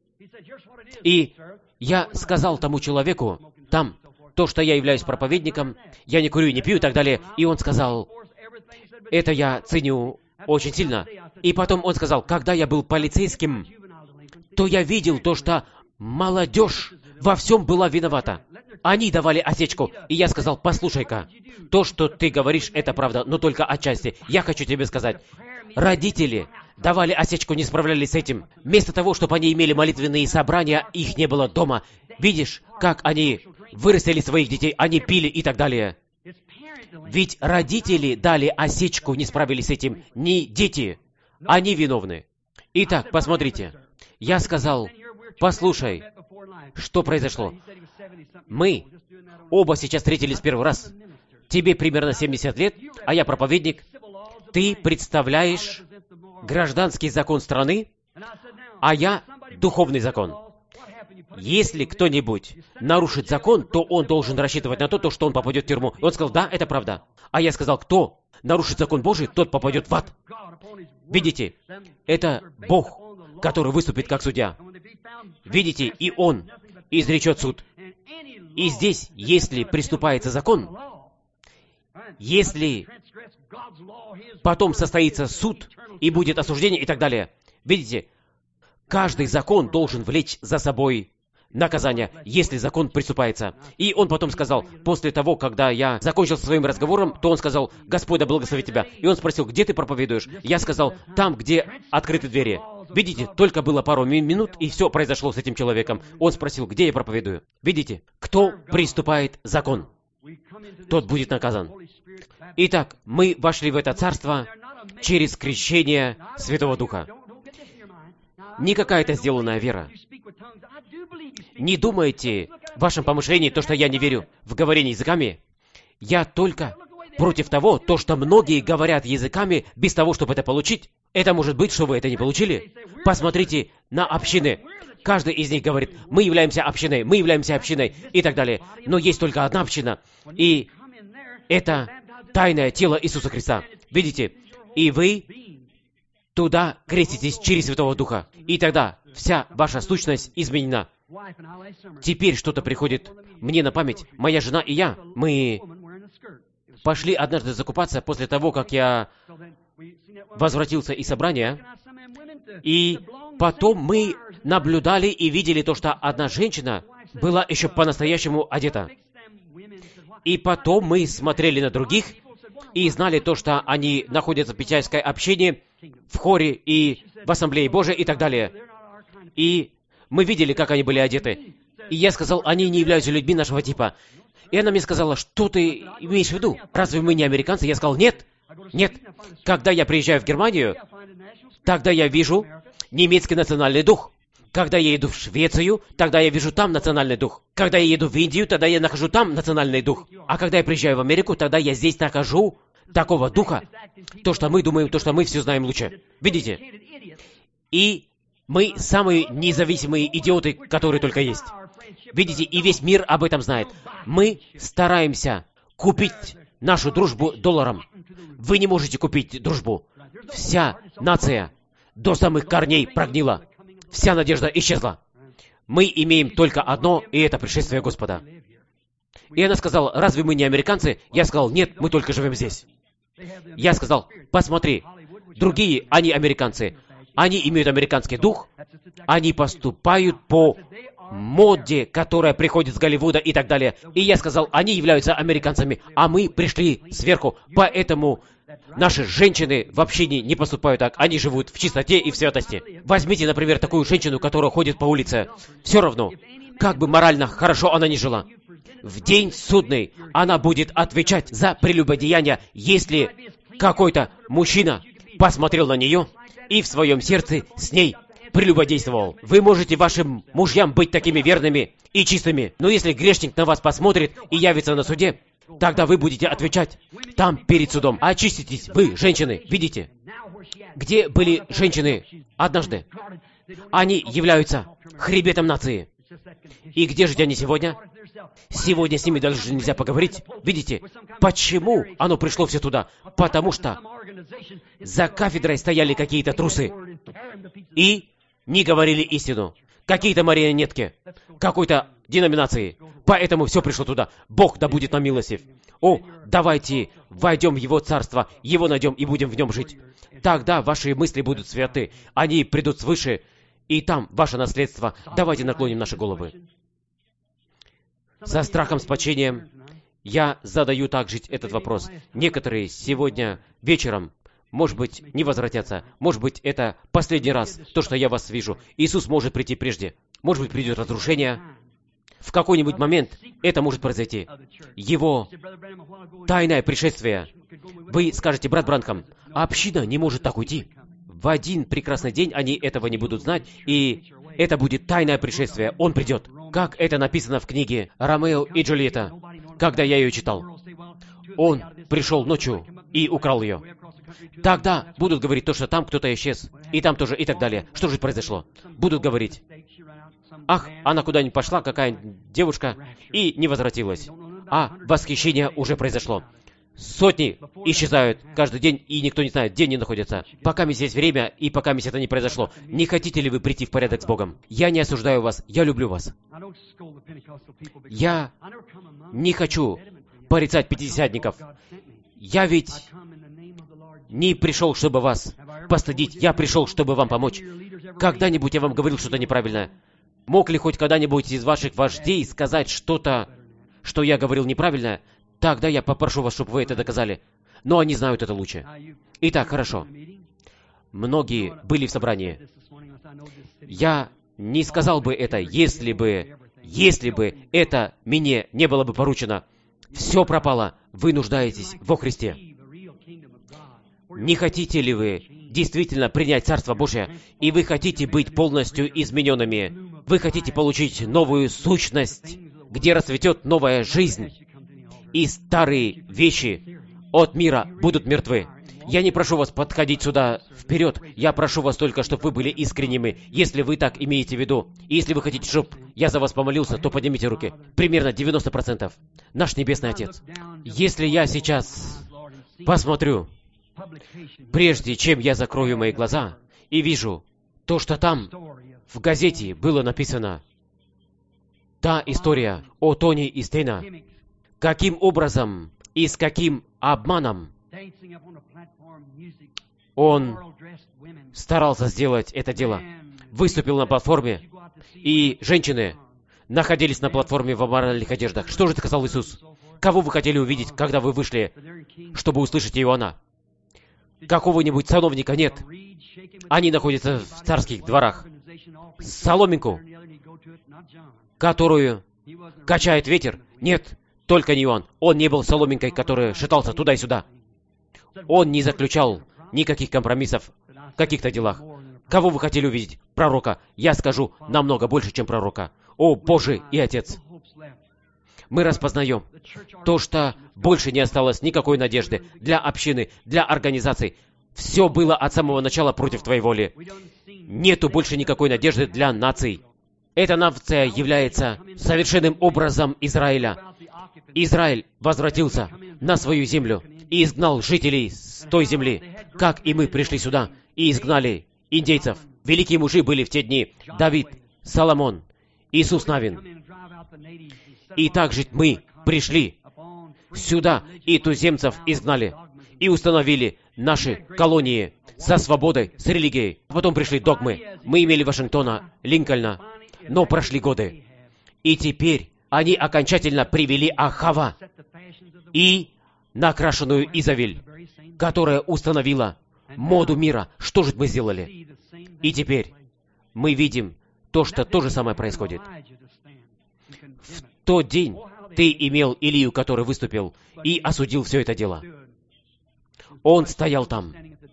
И я сказал тому человеку, там, то, что я являюсь проповедником, я не курю и не пью и так далее. И он сказал, это я ценю очень сильно. И потом он сказал, когда я был полицейским, то я видел то, что молодежь во всем была виновата. Они давали осечку. И я сказал, послушай-ка, то, что ты говоришь, это правда, но только отчасти. Я хочу тебе сказать, родители давали осечку, не справлялись с этим. Вместо того, чтобы они имели молитвенные собрания, их не было дома. Видишь, как они вырастили своих детей, они пили и так далее. Ведь родители дали осечку, не справились с этим, не дети. Они виновны. Итак, посмотрите. Я сказал, послушай, что произошло. Мы оба сейчас встретились первый раз. Тебе примерно 70 лет, а я проповедник. Ты представляешь гражданский закон страны, а я духовный закон. Если кто-нибудь нарушит закон, то он должен рассчитывать на то, что он попадет в тюрьму. Он сказал, да, это правда. А я сказал, кто нарушит закон Божий, тот попадет в ад. Видите, это Бог, который выступит как судья. Видите, и Он изречет суд. И здесь, если приступается закон, если потом состоится суд, и будет осуждение и так далее, видите, каждый закон должен влечь за собой наказание, если закон приступается. И он потом сказал, после того, когда я закончил со своим разговором, то он сказал, Господь да благословит тебя. И он спросил, где ты проповедуешь? Я сказал, там, где открыты двери. Видите, только было пару минут, и все произошло с этим человеком. Он спросил, где я проповедую. Видите, кто приступает закон, тот будет наказан. Итак, мы вошли в это царство через крещение Святого Духа. Не какая-то сделанная вера. Не думайте в вашем помышлении то, что я не верю в говорение языками. Я только против того, то, что многие говорят языками без того, чтобы это получить. Это может быть, что вы это не получили. Посмотрите на общины. Каждый из них говорит, мы являемся общиной и так далее. Но есть только одна община. И это тайное тело Иисуса Христа. Видите? И вы туда креститесь через Святого Духа. И тогда вся ваша сущность изменена. Теперь что-то приходит мне на память. Моя жена и я, мы пошли однажды закупаться после того, как я возвратился из собрания. И потом мы наблюдали и видели то, что одна женщина была еще по-настоящему одета. И потом мы смотрели на других и знали то, что они находятся в пятидесятнической общине, в хоре и в Ассамблее Божией и так далее. И мы видели, как они были одеты. И я сказал, они не являются людьми нашего типа. И она мне сказала, что ты имеешь в виду? Разве мы не американцы? Я сказал, нет, нет. Когда я приезжаю в Германию, тогда я вижу немецкий национальный дух. Когда я еду в Швецию, тогда я вижу там национальный дух. Когда я еду в Индию, тогда я нахожу там национальный дух. А когда я приезжаю в Америку, тогда я здесь нахожу такого духа. То, что мы думаем, то, что мы все знаем лучше. Видите? И мы самые независимые идиоты, которые только есть. Видите, и весь мир об этом знает. Мы стараемся купить нашу дружбу долларом. Вы не можете купить дружбу. Вся нация до самых корней прогнила. Вся надежда исчезла. Мы имеем только одно, и это пришествие Господа. И она сказала, разве мы не американцы? Я сказал, нет, мы только живем здесь. Я сказал, посмотри, другие, они американцы. Они имеют американский дух, они поступают по моде, которая приходит с Голливуда и так далее. И я сказал, они являются американцами, а мы пришли сверху, поэтому наши женщины в общине не поступают так. Они живут в чистоте и в святости. Возьмите, например, такую женщину, которая ходит по улице. Все равно, как бы морально хорошо она ни жила. В день судный она будет отвечать за прелюбодеяние, если какой-то мужчина посмотрел на нее и в своем сердце с ней прелюбодействовал. Вы можете вашим мужьям быть такими верными и чистыми, но если грешник на вас посмотрит и явится на суде, тогда вы будете отвечать там перед судом. Очиститесь, вы, женщины, видите? Где были женщины однажды? Они являются хребетом нации. И где же они сегодня? Сегодня с ними даже нельзя поговорить. Видите? Почему оно пришло все туда? Потому что за кафедрой стояли какие-то трусы и не говорили истину. Какие-то марионетки, какой-то деноминации. Поэтому все пришло туда. Бог да будет нам милостив. О, давайте войдем в Его Царство, Его найдем и будем в нем жить. Тогда ваши мысли будут святы, они придут свыше, и там ваше наследство. Давайте наклоним наши головы. Со страхом спасения я задаю также этот вопрос. Некоторые сегодня вечером, может быть, не возвратятся. Может быть, это последний раз, то, что я вас вижу. Иисус может прийти прежде. Может быть, придет разрушение. В какой-нибудь момент это может произойти. Его тайное пришествие. Вы скажете, брат Бранхам, община не может так уйти. В один прекрасный день они этого не будут знать, и это будет тайное пришествие. Он придет. Как это написано в книге «Ромео и Джульетта», когда я ее читал. Он пришел ночью и украл ее. Тогда будут говорить то, что там кто-то исчез, и там тоже, и так далее. Что же произошло? Будут говорить, ах, она куда-нибудь пошла, какая-нибудь девушка, и не возвратилась. А восхищение уже произошло. Сотни исчезают каждый день, и никто не знает, где они находятся. Пока есть время, и пока это не произошло. Не хотите ли вы прийти в порядок с Богом? Я не осуждаю вас, я люблю вас. Я не хочу порицать пятидесятников. Я ведь не пришел, чтобы вас постыдить. Я пришел, чтобы вам помочь. Когда-нибудь я вам говорил что-то неправильное? Мог ли хоть когда-нибудь из ваших вождей сказать что-то, что я говорил неправильное? Тогда я попрошу вас, чтобы вы это доказали. Но они знают это лучше. Итак, хорошо. Многие были в собрании. Я не сказал бы это, если бы это мне не было бы поручено. Все пропало. Вы нуждаетесь во Христе. Не хотите ли вы действительно принять Царство Божие, и вы хотите быть полностью измененными? Вы хотите получить новую сущность, где расцветет новая жизнь, и старые вещи от мира будут мертвы. Я не прошу вас подходить сюда вперед. Я прошу вас только, чтобы вы были искренними, если вы так имеете в виду. И если вы хотите, чтобы я за вас помолился, то поднимите руки. Примерно 90%. Наш Небесный Отец. Если я сейчас посмотрю, прежде чем я закрою мои глаза, и вижу то, что там в газете было написано Та история о Тони и Стена, каким образом и с каким обманом он старался сделать это дело. Выступил на платформе, и женщины находились на платформе в аморальных одеждах. Что же сказал Иисус? Кого вы хотели увидеть, когда вы вышли, чтобы услышать Иоанна? Какого-нибудь сановника? Нет. Они находятся в царских дворах. Соломинку, которую качает ветер? Нет, только не Иоанн. Он не был соломинкой, которая шатался туда и сюда. Он не заключал никаких компромиссов в каких-то делах. Кого вы хотели увидеть? Пророка. Я скажу, намного больше, чем пророка. О, Боже и Отец! Мы распознаем то, что больше не осталось никакой надежды для общины, для организаций. Все было от самого начала против Твоей воли. Нету больше никакой надежды для наций. Эта нация является совершенным образом Израиля. Израиль возвратился на свою землю и изгнал жителей с той земли, как и мы пришли сюда и изгнали индейцев. Великие мужи были в те дни: Давид, Соломон, Иисус Навин. И также мы пришли сюда и туземцев изгнали и установили наши колонии со свободой, с религией. Потом пришли догмы. Мы имели Вашингтона, Линкольна, но прошли годы. И теперь они окончательно привели Ахава и накрашенную Изавель, которая установила моду мира. Что же мы сделали? И теперь мы видим то, что то же самое происходит. В тот день ты имел Илию, который выступил и осудил все это дело. Он стоял там.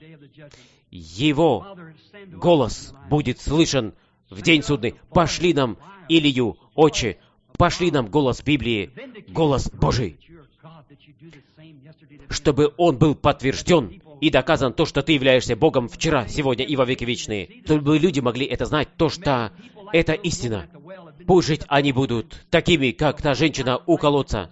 Его голос будет слышен в день судный. Пошли нам Илию, Отче, пошли нам голос Библии, голос Божий, чтобы он был подтвержден и доказан то, что ты являешься Богом вчера, сегодня и во веки вечные. Чтобы люди могли это знать, то, что это истина. Пусть жить они будут такими, как та женщина у колодца.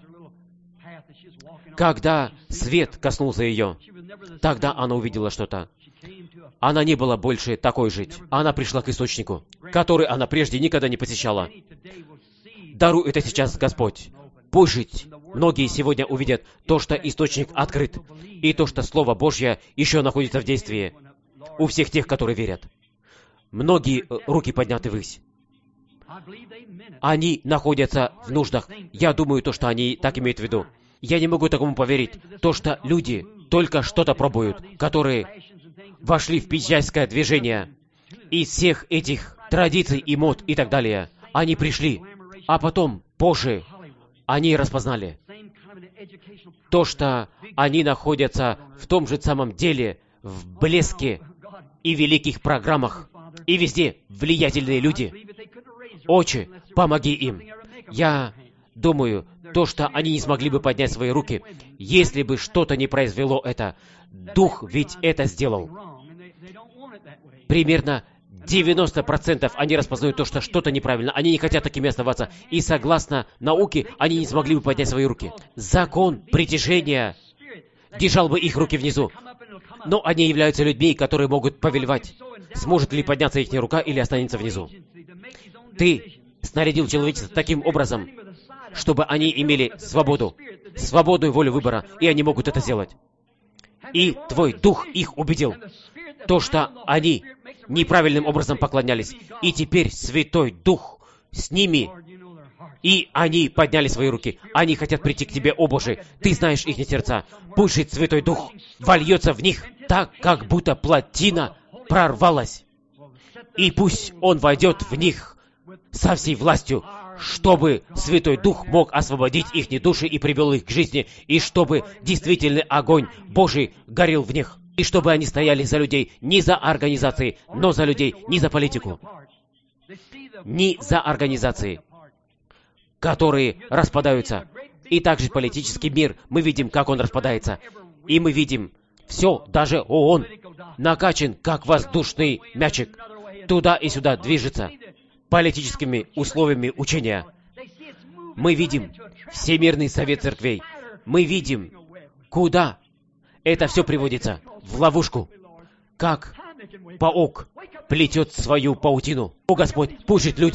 Когда свет коснулся ее, тогда она увидела что-то. Она не была больше такой жить. Она пришла к источнику, который она прежде никогда не посещала. Даруй это сейчас, Господь. Пусть жить. Многие сегодня увидят то, что источник открыт, и то, что Слово Божье еще находится в действии у всех тех, которые верят. Многие руки подняты ввысь. Они находятся в нуждах. Я думаю, то, что они так имеют в виду. Я не могу такому поверить. То, что люди только что-то пробуют, которые вошли в пятидесятническое движение из всех этих традиций и мод и так далее. Они пришли, а потом, позже, они распознали то, что они находятся в том же самом деле, в блеске и великих программах, и везде влиятельные люди. Отче, помоги им. Я думаю, то, что они не смогли бы поднять свои руки, если бы что-то не произвело это. Дух ведь это сделал. Примерно 90% они распознают то, что что-то неправильно. Они не хотят такими оставаться. И согласно науке, они не смогли бы поднять свои руки. Закон притяжения держал бы их руки внизу. Но они являются людьми, которые могут повелевать. Сможет ли подняться их рука или останется внизу. Ты снарядил человечество таким образом, чтобы они имели свободу, свободную волю выбора, и они могут это сделать. И Твой Дух их убедил. То, что они неправильным образом поклонялись. И теперь Святой Дух с ними, и они подняли свои руки. Они хотят прийти к Тебе, о Боже. Ты знаешь их сердца. Пусть же Святой Дух вольется в них так, как будто плотина прорвалась. И пусть Он войдет в них со всей властью, чтобы Святой Дух мог освободить их души и привел их к жизни, и чтобы действительный огонь Божий горел в них, и чтобы они стояли за людей не за организации, но за людей, не за политику, не за организации, которые распадаются. И также политический мир, мы видим, как он распадается. И мы видим, все, даже ООН, накачан, как воздушный мячик, туда и сюда движется политическими условиями учения. Мы видим Всемирный Совет Церквей. Мы видим, куда это все приводится. В ловушку. Как паук плетет свою паутину. О, Господь, пусть люди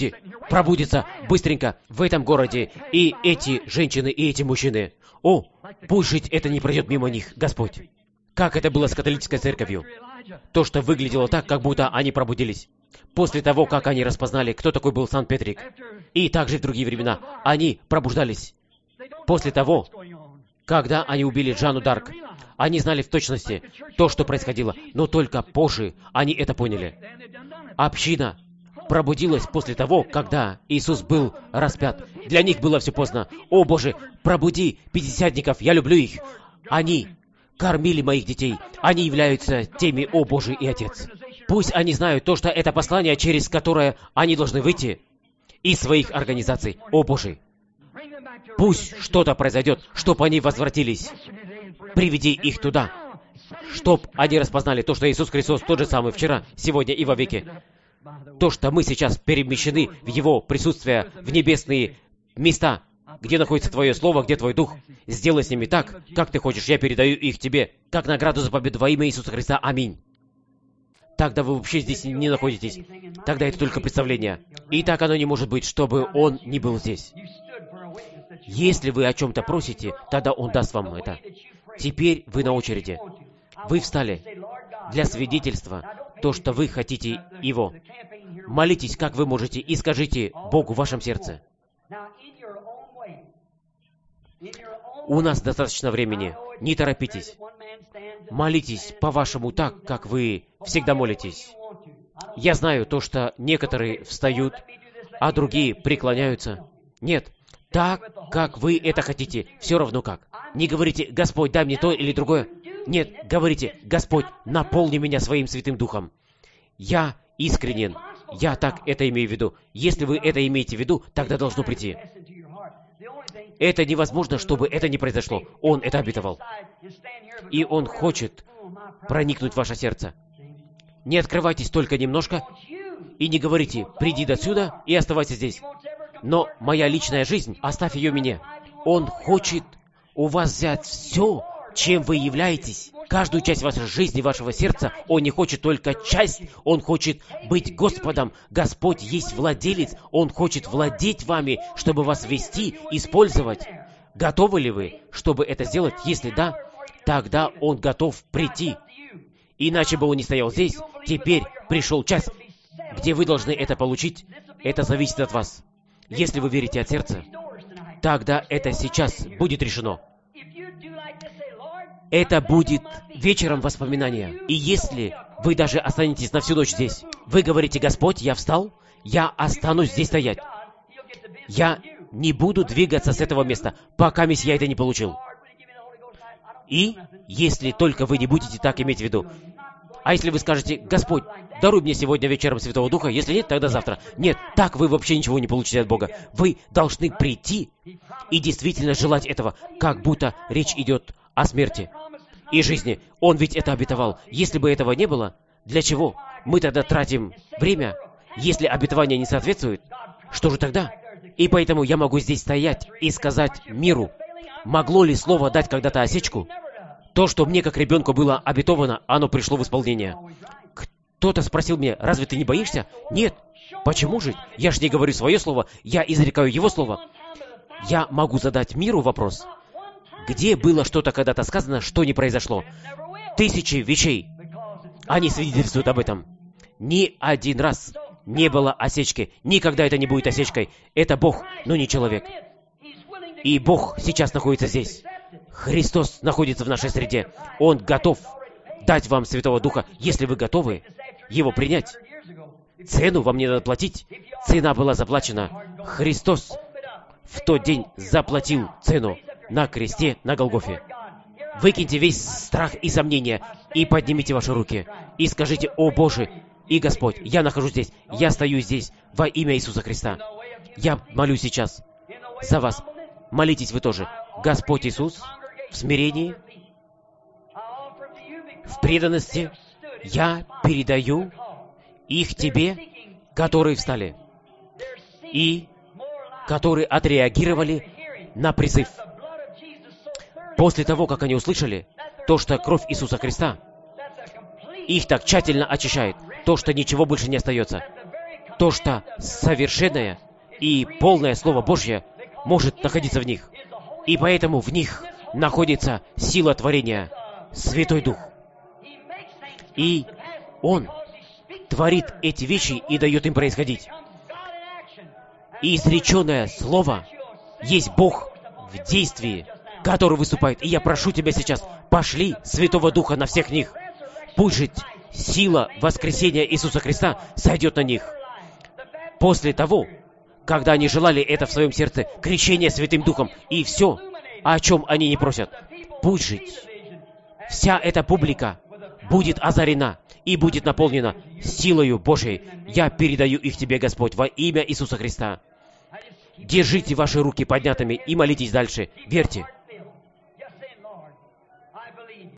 пробудится быстренько в этом городе, и эти женщины, и эти мужчины. О, пусть жить это не пройдет мимо них, Господь. Как это было с католической церковью? То, что выглядело так, как будто они пробудились. После того, как они распознали, кто такой был Сан-Петрик, и также в другие времена, они пробуждались. После того, когда они убили Жанну Дарк, они знали в точности то, что происходило, но только позже они это поняли. Община пробудилась после того, когда Иисус был распят. Для них было все поздно. О, Боже, пробуди пятидесятников, я люблю их. Они кормили моих детей. Они являются теми, о Боже и Отец. Пусть они знают то, что это послание, через которое они должны выйти из своих организаций. О Боже, пусть что-то произойдет, чтобы они возвратились. Приведи их туда, чтоб они распознали то, что Иисус Христос тот же самый вчера, сегодня и вовеки. То, что мы сейчас перемещены в Его присутствие в небесные места, где находится Твое Слово, где Твой Дух. Сделай с ними так, как Ты хочешь. Я передаю их Тебе, как награду за победу во имя Иисуса Христа. Аминь. Тогда вы вообще здесь не находитесь. Тогда это только представление. И так оно не может быть, чтобы Он не был здесь. Если вы о чем-то просите, тогда Он даст вам это. Теперь вы на очереди. Вы встали для свидетельства, то, что вы хотите Его. Молитесь, как вы можете, и скажите Богу в вашем сердце. У нас достаточно времени. Не торопитесь. Молитесь по-вашему так, как вы всегда молитесь. Я знаю то, что некоторые встают, а другие преклоняются. Нет, так, как вы это хотите, все равно как. Не говорите: «Господь, дай мне то или другое». Нет, говорите: «Господь, наполни меня своим Святым Духом». Я искренен. Я так это имею в виду. Если вы это имеете в виду, тогда должно прийти. Это невозможно, чтобы это не произошло. Он это обетовал. И Он хочет проникнуть в ваше сердце. Не открывайтесь только немножко и не говорите: «Приди отсюда и оставайся здесь». Но моя личная жизнь, оставь ее мне. Он хочет у вас взять все, чем вы являетесь, каждую часть вашей жизни, вашего сердца. Он не хочет только часть, Он хочет быть Господом. Господь есть владелец, Он хочет владеть вами, чтобы вас вести, использовать. Готовы ли вы, чтобы это сделать? Если да, тогда Он готов прийти. Иначе бы Он не стоял здесь. Теперь пришел час, где вы должны это получить. Это зависит от вас. Если вы верите от сердца, тогда это сейчас будет решено. Это будет вечером воспоминания. И если вы даже останетесь на всю ночь здесь, вы говорите: «Господь, я встал, я останусь здесь стоять. Я не буду двигаться с этого места, пока я это не получил». И если только вы не будете так иметь в виду. А если вы скажете: «Господь, даруй мне сегодня вечером Святого Духа», если нет, тогда завтра. Нет, так вы вообще ничего не получите от Бога. Вы должны прийти и действительно желать этого, как будто речь идет о смерти и жизни. Он ведь это обетовал. Если бы этого не было, для чего мы тогда тратим время? Если обетование не соответствует, что же тогда? И поэтому я могу здесь стоять и сказать миру: могло ли Слово дать когда-то осечку? То, что мне как ребенку было обетовано, оно пришло в исполнение. Кто-то спросил меня: «Разве ты не боишься?» Нет. Почему же? Я же не говорю свое слово, я изрекаю Его слово. Я могу задать миру вопрос: где было что-то когда-то сказано, что не произошло? Тысячи вещей. Они свидетельствуют об этом. Ни один раз не было осечки. Никогда это не будет осечкой. Это Бог, но не человек. И Бог сейчас находится здесь. Христос находится в нашей среде. Он готов дать вам Святого Духа, если вы готовы Его принять. Цену вам не надо платить. Цена была заплачена. Христос в тот день заплатил цену на кресте на Голгофе. Выкиньте весь страх и сомнения и поднимите ваши руки и скажите: «О Боже и Господь, я нахожусь здесь, я стою здесь во имя Иисуса Христа. Я молюсь сейчас за вас». Молитесь вы тоже. Господь Иисус, в смирении, в преданности я передаю их Тебе, которые встали и которые отреагировали на призыв. После того, как они услышали то, что кровь Иисуса Христа их так тщательно очищает, то, что ничего больше не остается, то, что совершенное и полное Слово Божье может находиться в них. И поэтому в них находится сила творения, Святой Дух. И Он творит эти вещи и дает им происходить. И изреченное Слово есть Бог в действии, который выступает. И я прошу Тебя сейчас, пошли Святого Духа на всех них. Пусть же сила воскресения Иисуса Христа сойдет на них. После того, когда они желали это в своем сердце, крещение Святым Духом и все, о чем они не просят, пусть же вся эта публика будет озарена и будет наполнена силою Божией. Я передаю их Тебе, Господь, во имя Иисуса Христа. Держите ваши руки поднятыми и молитесь дальше. Верьте.